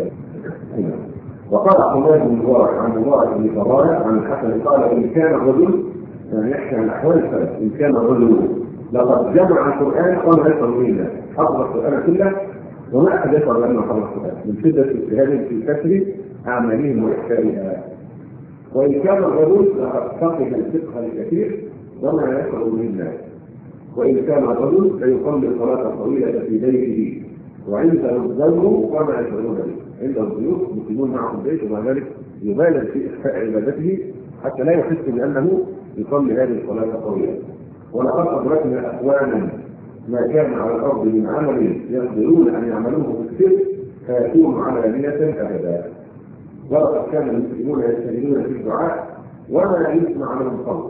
وقال حماد بن مبارك عن مبارك بن فضاله عن الحسن قال ان كان الرجل يعني يحكي عن احوال السلف ان كان الرجل لقد جمع القران قام يسر منا حفظ القران كله وما احد يسر لانه حفظ القران من شده اجتهادهم في كسر اعمالهم واحكائها. وان كان الرجل لقد فقه الفقه الكثير وما يسر منا وان كان الرجل ليصلي الصلاه الطويله في بيته وعنده الزوج وما يشعرون به. عند الضيوف يقيمون معه البيت ومع ذلك يبالغ في اخفاء عبادته حتى لا يحس بانه يصلي هذه الصلاه الطويله. ولقد ادركنا اخوانا ما كان على الارض من عمل يقدرون ان يعملوه في السر فيكون علانيه ابدا. ولقد كان المسلمون يجتهدون في الدعاء وما يسمع لهم صوت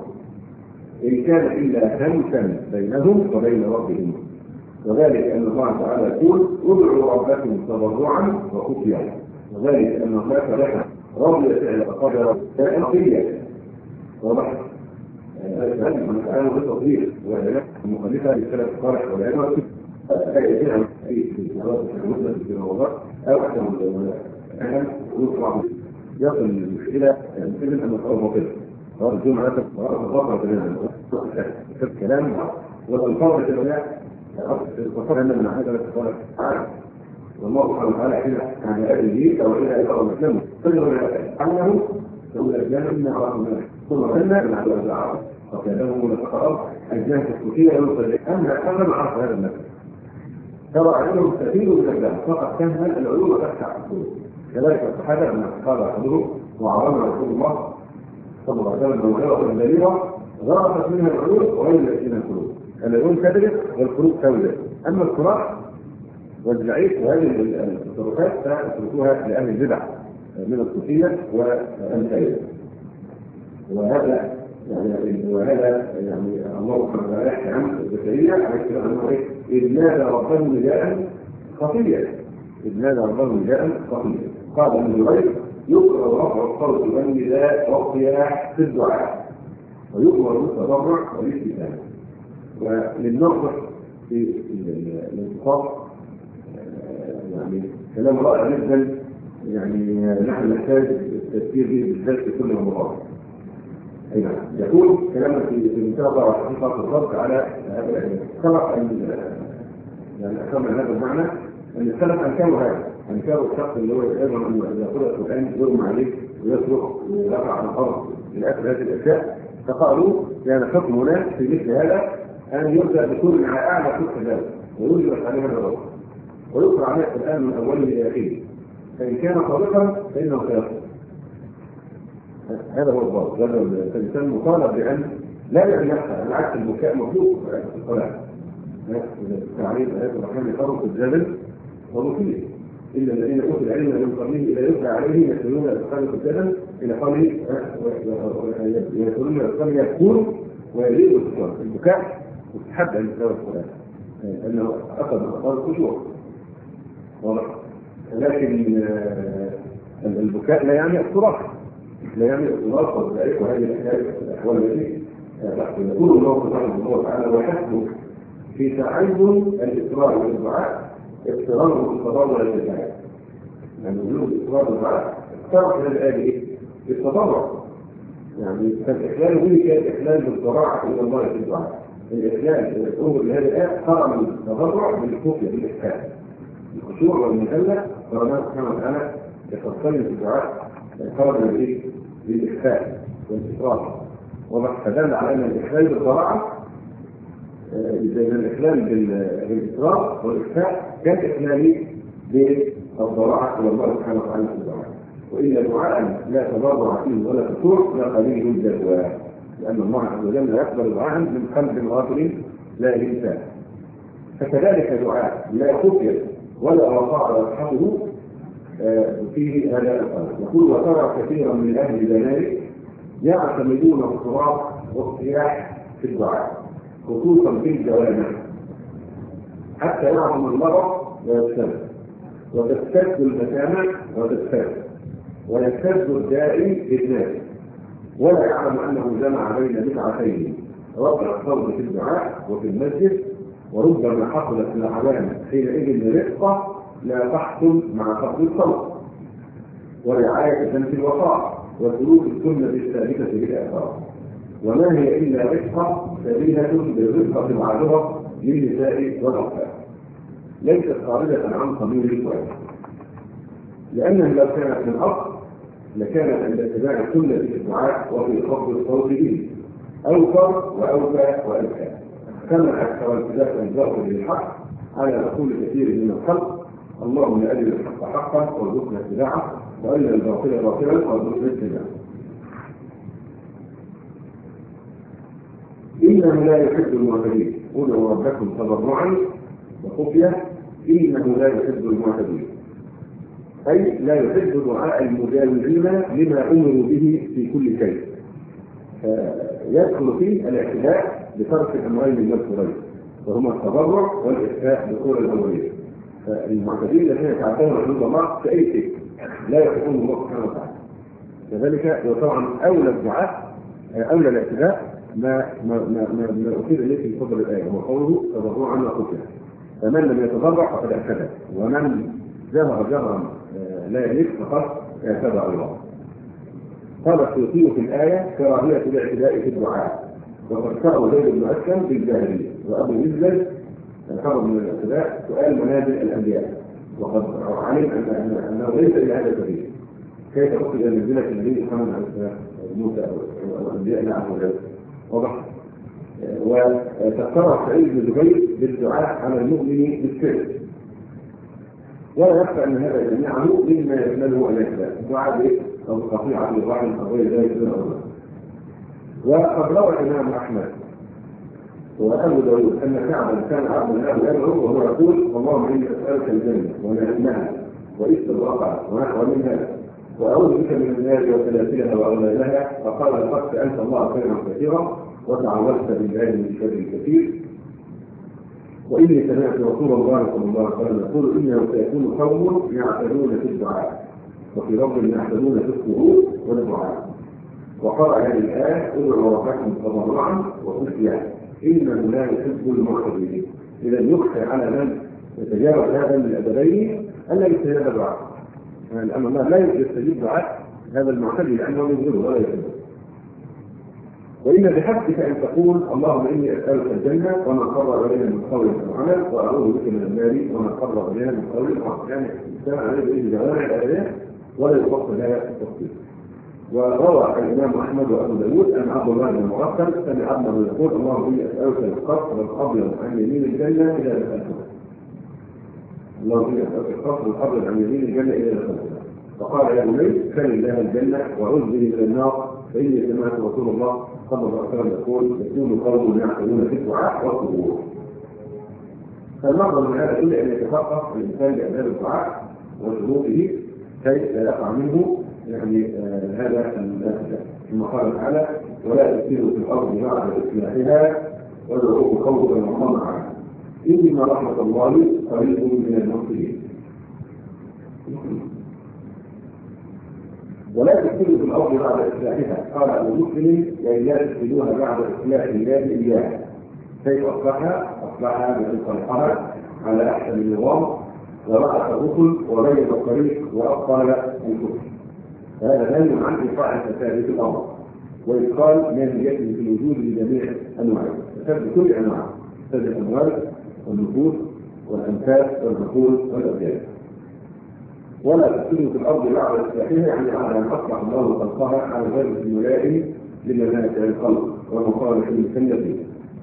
ان كان الا همسا بينهم وبين ربهم. وذلك ان الله تعالى يقول ادعوا ربكم تضرعا وخفيا. وذلك ان الله تعالى رضي فعل قدر تأثيريا وضح هذا من كان بالتطبيق وهي مخالفه للسلف الصالح والعلماء في في المسلم في الموضوع او حتى اهم يطلع يصل المشكله مثل ان الصواب كده صار الجمعه تفضل تماما في الكلام والفرق الى وصلنا من هذا الاتصال والله سبحانه وتعالى هنا عن هذه او الى اثر المسلم فجر عنه يقول اجانا من عرفنا ثم قلنا من عدو العرب فكانوا متقرب اجناه السكيه يوصل اما انا ما عرف هذا النفس ترى عليهم السبيل بالاسلام فقط كان العلوم تفتح الصدور. كذلك الصحابه لما قال احدهم وعرفنا رسول الله صلى الله عليه وسلم موهبه البليغه غرقت منها العلوم وغير الى القلوب. العلوم كذلك والقلوب سوداء. اما الصراع والزعيق وهذه التصرفات فتركوها لاهل البدع من الصوفيه والامثاليه. وهذا يعني وهذا يعني الله سبحانه وتعالى يحكي عن البشريه على كده انه ايه؟ اذ نادى ربه نداء خفيا. اذ نادى ربه نداء خفيا. قال ابن جريج يقرا رفع الصوت والنداء والصياح في الدعاء ويقرا التضرع والاستئذان. وللنظر في الانتصاب يعني كلام رائع جدا يعني نحن نحتاج التفكير به بالذات في كل المواضيع. اي نعم يقول كلامنا في منتهى الحقيقه الرد على هذا السبق ان يعني اكمل هذا المعنى ان السلف انكروا هذا انكروا الشخص اللي هو ايضا انه اذا قرأ القران يغمى عليه ويصرخ ويقع على الارض الى اخر هذه الاشياء، فقالوا يعني حكمنا في مثل هذا ان يبدا بكل على اعلى كل ذلك ويجلس عليه هذا الرجل ويقرا عليه القران من اوله الى اخره، فان كان صادقا فانه سيصدق. هذا هو الضابط. هذا الانسان مطالب بان لا يعني نفسه، بالعكس البكاء مطلوب في الصلاه. تعليم ايات الرحمن يقرأ الجبل ومفيد الا الذين اوتوا العلم من قبله اذا يتلى عليه يسالون اثقال الجبل الى قوله يسالون اثقال يبكون ويزيد الصلاه. البكاء مستحب عند تلاوه القران انه اخذ اثقال الخشوع واضح، لكن البكاء لا يعني الصراخ، لا يعني الصراخ وذلك، وهذه الاحوال التي يكون الله سبحانه وتعالى وحسبه في تعين الاصرار والدعاء اضطراره بالتضرع للدعاء. يعني وجود الاصرار والدعاء اختار في هذه الايه؟ بالتضرع. يعني فالاخلال به كان اخلال بالضراعه الى الله في الدعاء. الاخلال الامر لهذه الايه قرن التضرع بالخوف بالاحسان. الخشوع والمذله قرناه سبحانه وتعالى يتصل في الدعاء قرن بالايه؟ بالاحسان والاصرار. فدل على ان الاخلال بالضراعه زي الاخلال بالاصرار والاخفاء كان اخلالي بالضراعه الى الله سبحانه وتعالى في الدعاء. والا دعاء لا تضرع فيه ولا خشوع لا قليل الجدوى، لان الله عز وجل يقبل دعاء من قلب غافل لا انسان. فكذلك دعاء لا خفي ولا وقع يصحبه فيه هذا القلب. يقول وترى كثيرا من اهل ذلك يعتمدون الصراط والصياح في الدعاء خصوصا في الجوامع حتى يعظم المرض ويبتلى وتستد المسامع وتستد ويستد الداعي في الناس ولا يعلم انه جمع بين بدعتين رفع الصوت في الدعاء وفي المسجد، وربما حصلت العلامه حينئذ رفقه لا تحصل مع فقد الصوت ورعايه في الوقار وسلوك السنه الثابته بالاثار، وما هي الا رفقه شبيهه بالرفقه العارضه للنساء والاطفال ليست خارجه عن قبيل السؤال، لانها لو كانت من اصل لكانت عند اتباع السنه في الدعاء وفي خفض الصوت به اوفر واوفى وابكى، كما اكثر التزام الجهر للحق على اصول كثير من الخلق. اللهم اجل الحق حقا وارزقنا اتباعه وأن الباطل باطلا وارزقنا اتباعه. إنه لا يحب المعتدين، ادعوا ربكم تضرعا وخفية إنه لا يحب المعتدين، أي لا يحب دعاء المجاورين لما أمروا به في كل شيء. يدخل فيه الاعتداء بترك الأمرين المذكورين وهما التضرع والإخفاء بقول الأولين. فالمعتدين الذين يتعدون حدود الله في أي شيء لا يحبون الله سبحانه وتعالى. كذلك طبعا أولى الدعاء أولى الاعتداء ما ما ما ما, ما أشير إليه في فضل الآية هو قوله تضرعا وخفية. فمن لم يتضرع فقد اعتدى، ومن جهر جهرا لا يليق فقد اعتدى الله. قال السيوطي في الآية كراهية الاعتداء في الدعاء، وقد سأل زيد بن أسلم بالجاهلية، وأبو مزلج الخبر من الاعتداء سؤال منازل الأنبياء، وقد علم أنه ليس إلى هذا السبيل. كيف تصل إلى منزلة النبي محمد عليه السلام موسى والأنبياء لا عز وجل؟ واضح. وتذكر سعيد بن جبير بالدعاء على المؤمن بالسر، ولا يخفى ان هذا جميعه مما يشمله الاعتداء، الدعاء بايه؟ او قطيعه الرحم او غير ذلك من الامور. وقد روى الامام احمد وابو داود ان كعبا كان عبدا له يدعو وهو يقول اللهم اني اسالك الجنه ونعيمها واسم الواقع ونحو منها واعوذ بك من النار وسلاسلها واغلالها، فقال لقد انت الله خيرا كثيرا وتعوذت بالله من شر الكثير. واني سمعت رسول الله صلى الله عليه وسلم يقول انه سيكون قوم يعتدون في الدعاء وفي رب يعتدون في الصعود والدعاء. وقرأ هذه الآية ادعوا ربكم تضرعا وخفية إنه لا يحب المعتدين. إذا يخشى على من يتجاوز هذا من الأدبين ألا يستجيب دعاء، يعني أما لا يستجيب دعاء هذا المعتدي لأنه يظهره ولا يحبه. وإن بحسبك أن تقول اللهم إني أسألك الجنة وما قرب إليها من قول وعمل، وأعوذ بك من النار وما قرب إليها من قول وعمل. يعني الإنسان عليه بإذن جوامع الآيات ولا يفصل لها التفصيل. وروى الإمام أحمد وأبو داود أن عبد الله بن مغفل سمع ابنه يقول اللهم إني أسألك القصر الأبيض عن يمين الجنة إلى دخلتها. اللهم إني أسألك القصر الأبيض عن يمين الجنة إلى دخلتها. فقال يا بني سل الله الجنة وعوذ به من النار، فإني سمعت رسول الله صلى الله عليه وسلم يقول يكون قوم يعتدون في الدعاء والقبور. فالمغرب من هذا كله أن يتفقه الإنسان بأداب الدعاء وشروطه كي لا يقع منه يعني آه هذا كما قال تعالى ولا تفسدوا في الأرض بعد إصلاحها وادعوه خوفا وطمعا إن رحمة الله قريب من المحسنين. ولا تفسدوا في الأرض بعد إصلاحها قال أبو مسلم يعني لا تفسدوها بعد إصلاح الله إياها. كيف أصلحها؟ أصلحها بأن صلحها على أحسن النظام ورأت الرسل وبين الطريق وأبطال الكفر. هذا دليل عن إيقاع الفساد في الأرض وإدخال ماهيته في الوجود بجميع أنواعه، فساد بكل أنواعه، فساد الأموال والنفوس والأنفاس والعقول والأبدان. ولا تفسدوا في الأرض بعد إصلاحها يعني على أن أصلح الله خلقها على غير الملائم لمنافع الخلق ومصالح المكلفين.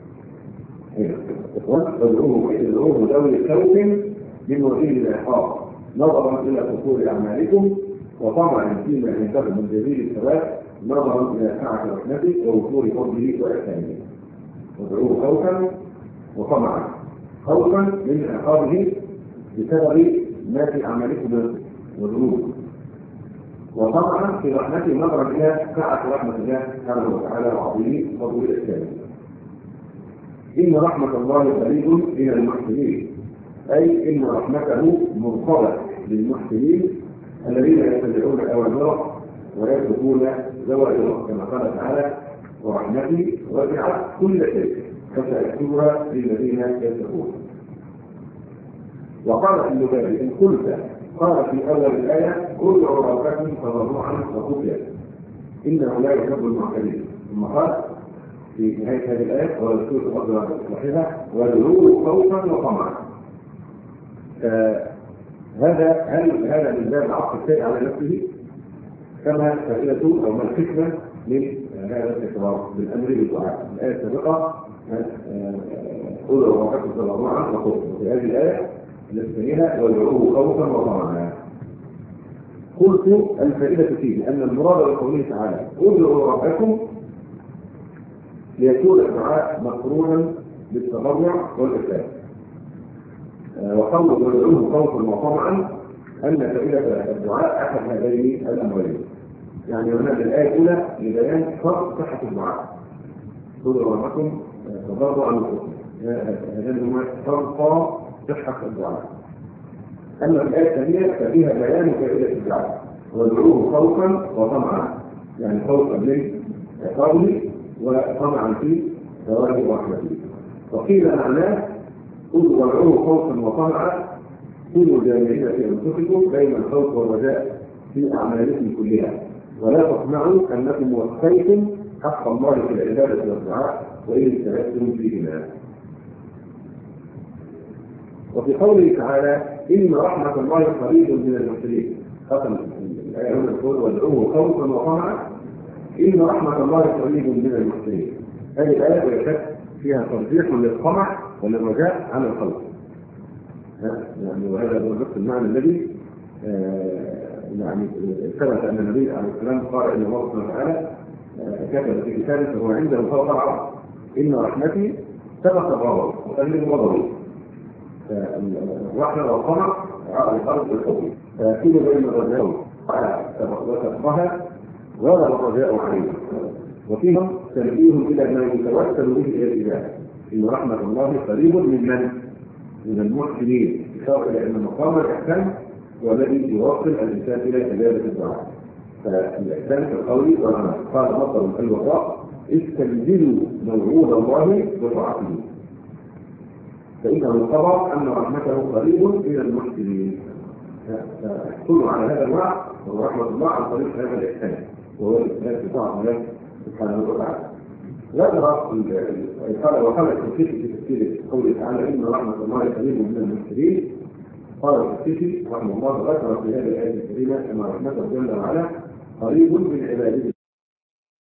وادعوه ادعوه ذوي الخوف من وكيل العقاب نظرا إلى قصور أعمالكم وطمعا فيما عنده من جزيل الثواب نظرا إلى سعة رحمته ووفور فضله وإحسانه. وادعوه خوفا وطمعا، خوفا من عقابه بسبب ما في أعمالكم وذنوبكم، وطمعا في رحمته نظرا إلى سعة رحمة الله سبحانه وتعالى وعظيم فضل الإحسان. إن رحمة الله قريب من المحسنين، أي إن رحمته مرتبطة بالمحسنين الذين يتبعون أوامره ويتركون زواجره كما قال تعالى ورحمتي وسعت كل شيء فسأكتبها للذين يتقون. وقال ابن بابي إن قلت قال في أول الآية ادعوا ربكم تضرعا وخفيا إنه لا يحب المعتدين، ثم قال في نهاية هذه الآية ورسول الله صاحبها وادعوه خوفا وطمعا. هذا هل هذا من باب عطف الشيء على نفسه كما فائدته او ما الحكمه من هذا التكرار بالامر بالدعاء؟ الايه السابقه ادعوا ربكم تضرعا وخفيا، وفي هذه الايه الثانيه وادعوه خوفا وطمعا. قلت الفائده فيه ان المراد بقوله تعالى ادعوا ربكم ليكون الدعاء مقرونا بالتضرع والإخلاص. وقوله ادعوه خوفا وطمعا ان فائده الدعاء احد هذين الامرين. يعني هنا الايه الاولى لبيان شرط صحه الدعاء ادعوا ربكم تضرعا وخفيا، هذان هما شرط صحه الدعاء. اما في الايه الثانيه ففيها بيان فائده الدعاء وادعوه خوفا وطمعا، يعني خوفا من عقابه وطمعا في ثواب رحمته. وقيل معناه ادعوه خوفا وطمعا كونوا جامعين في انفسكم بين الخوف والرجاء في اعمالكم كلها، ولا تطمعوا انكم وفيتم حق الله في العباده والدعاء وان اجتهدتم فيهما. وفي قوله تعالى ان رحمه الله قريب من المحسنين، ختم الايه هنا تقول وادعوه خوفا وطمعا ان رحمه الله قريب من المحسنين. هذه الايه بلا شك فيها ترجيح للطمع وللرجاء على الخوف. يعني وهذا هو نفس المعنى الذي يعني ثبت ان النبي عليه السلام قال ان الله سبحانه وتعالى كتب في كتابه فهو عنده فوق العرش ان رحمتي سبق الغضب وتغلب غضبي. الرحمه والطمع على الارض والحكم فيكون بين الرجاء وتقواها ولا الرجاء عليه، وفيهم تنبيهم الى ما يتوسل به الى الاله. ان رحمه الله قريب من من؟ من المحسنين، اشاره الى ان مقام الاحسان هو الذي يوصل الانسان الى عباده الدعاء. فالاحسان في القول والعمل قال مصدر الوفاء استنزلوا موعود الله بطاعته فانه الخبر ان رحمته قريب من المحسنين. فاحصلوا على هذا الوعد وهو رحمه الله عن طريق هذا الاحسان وهو الاحسان بطاعه الله سبحانه وتعالى. ذكر قال وقال التوفيق في تفسير قوله تعالى ان رحمه الله قريب من المحسنين. قال التوفيق رحمه الله ذكر في هذه الايه الكريمه ان رحمته جل وعلا قريب من عباده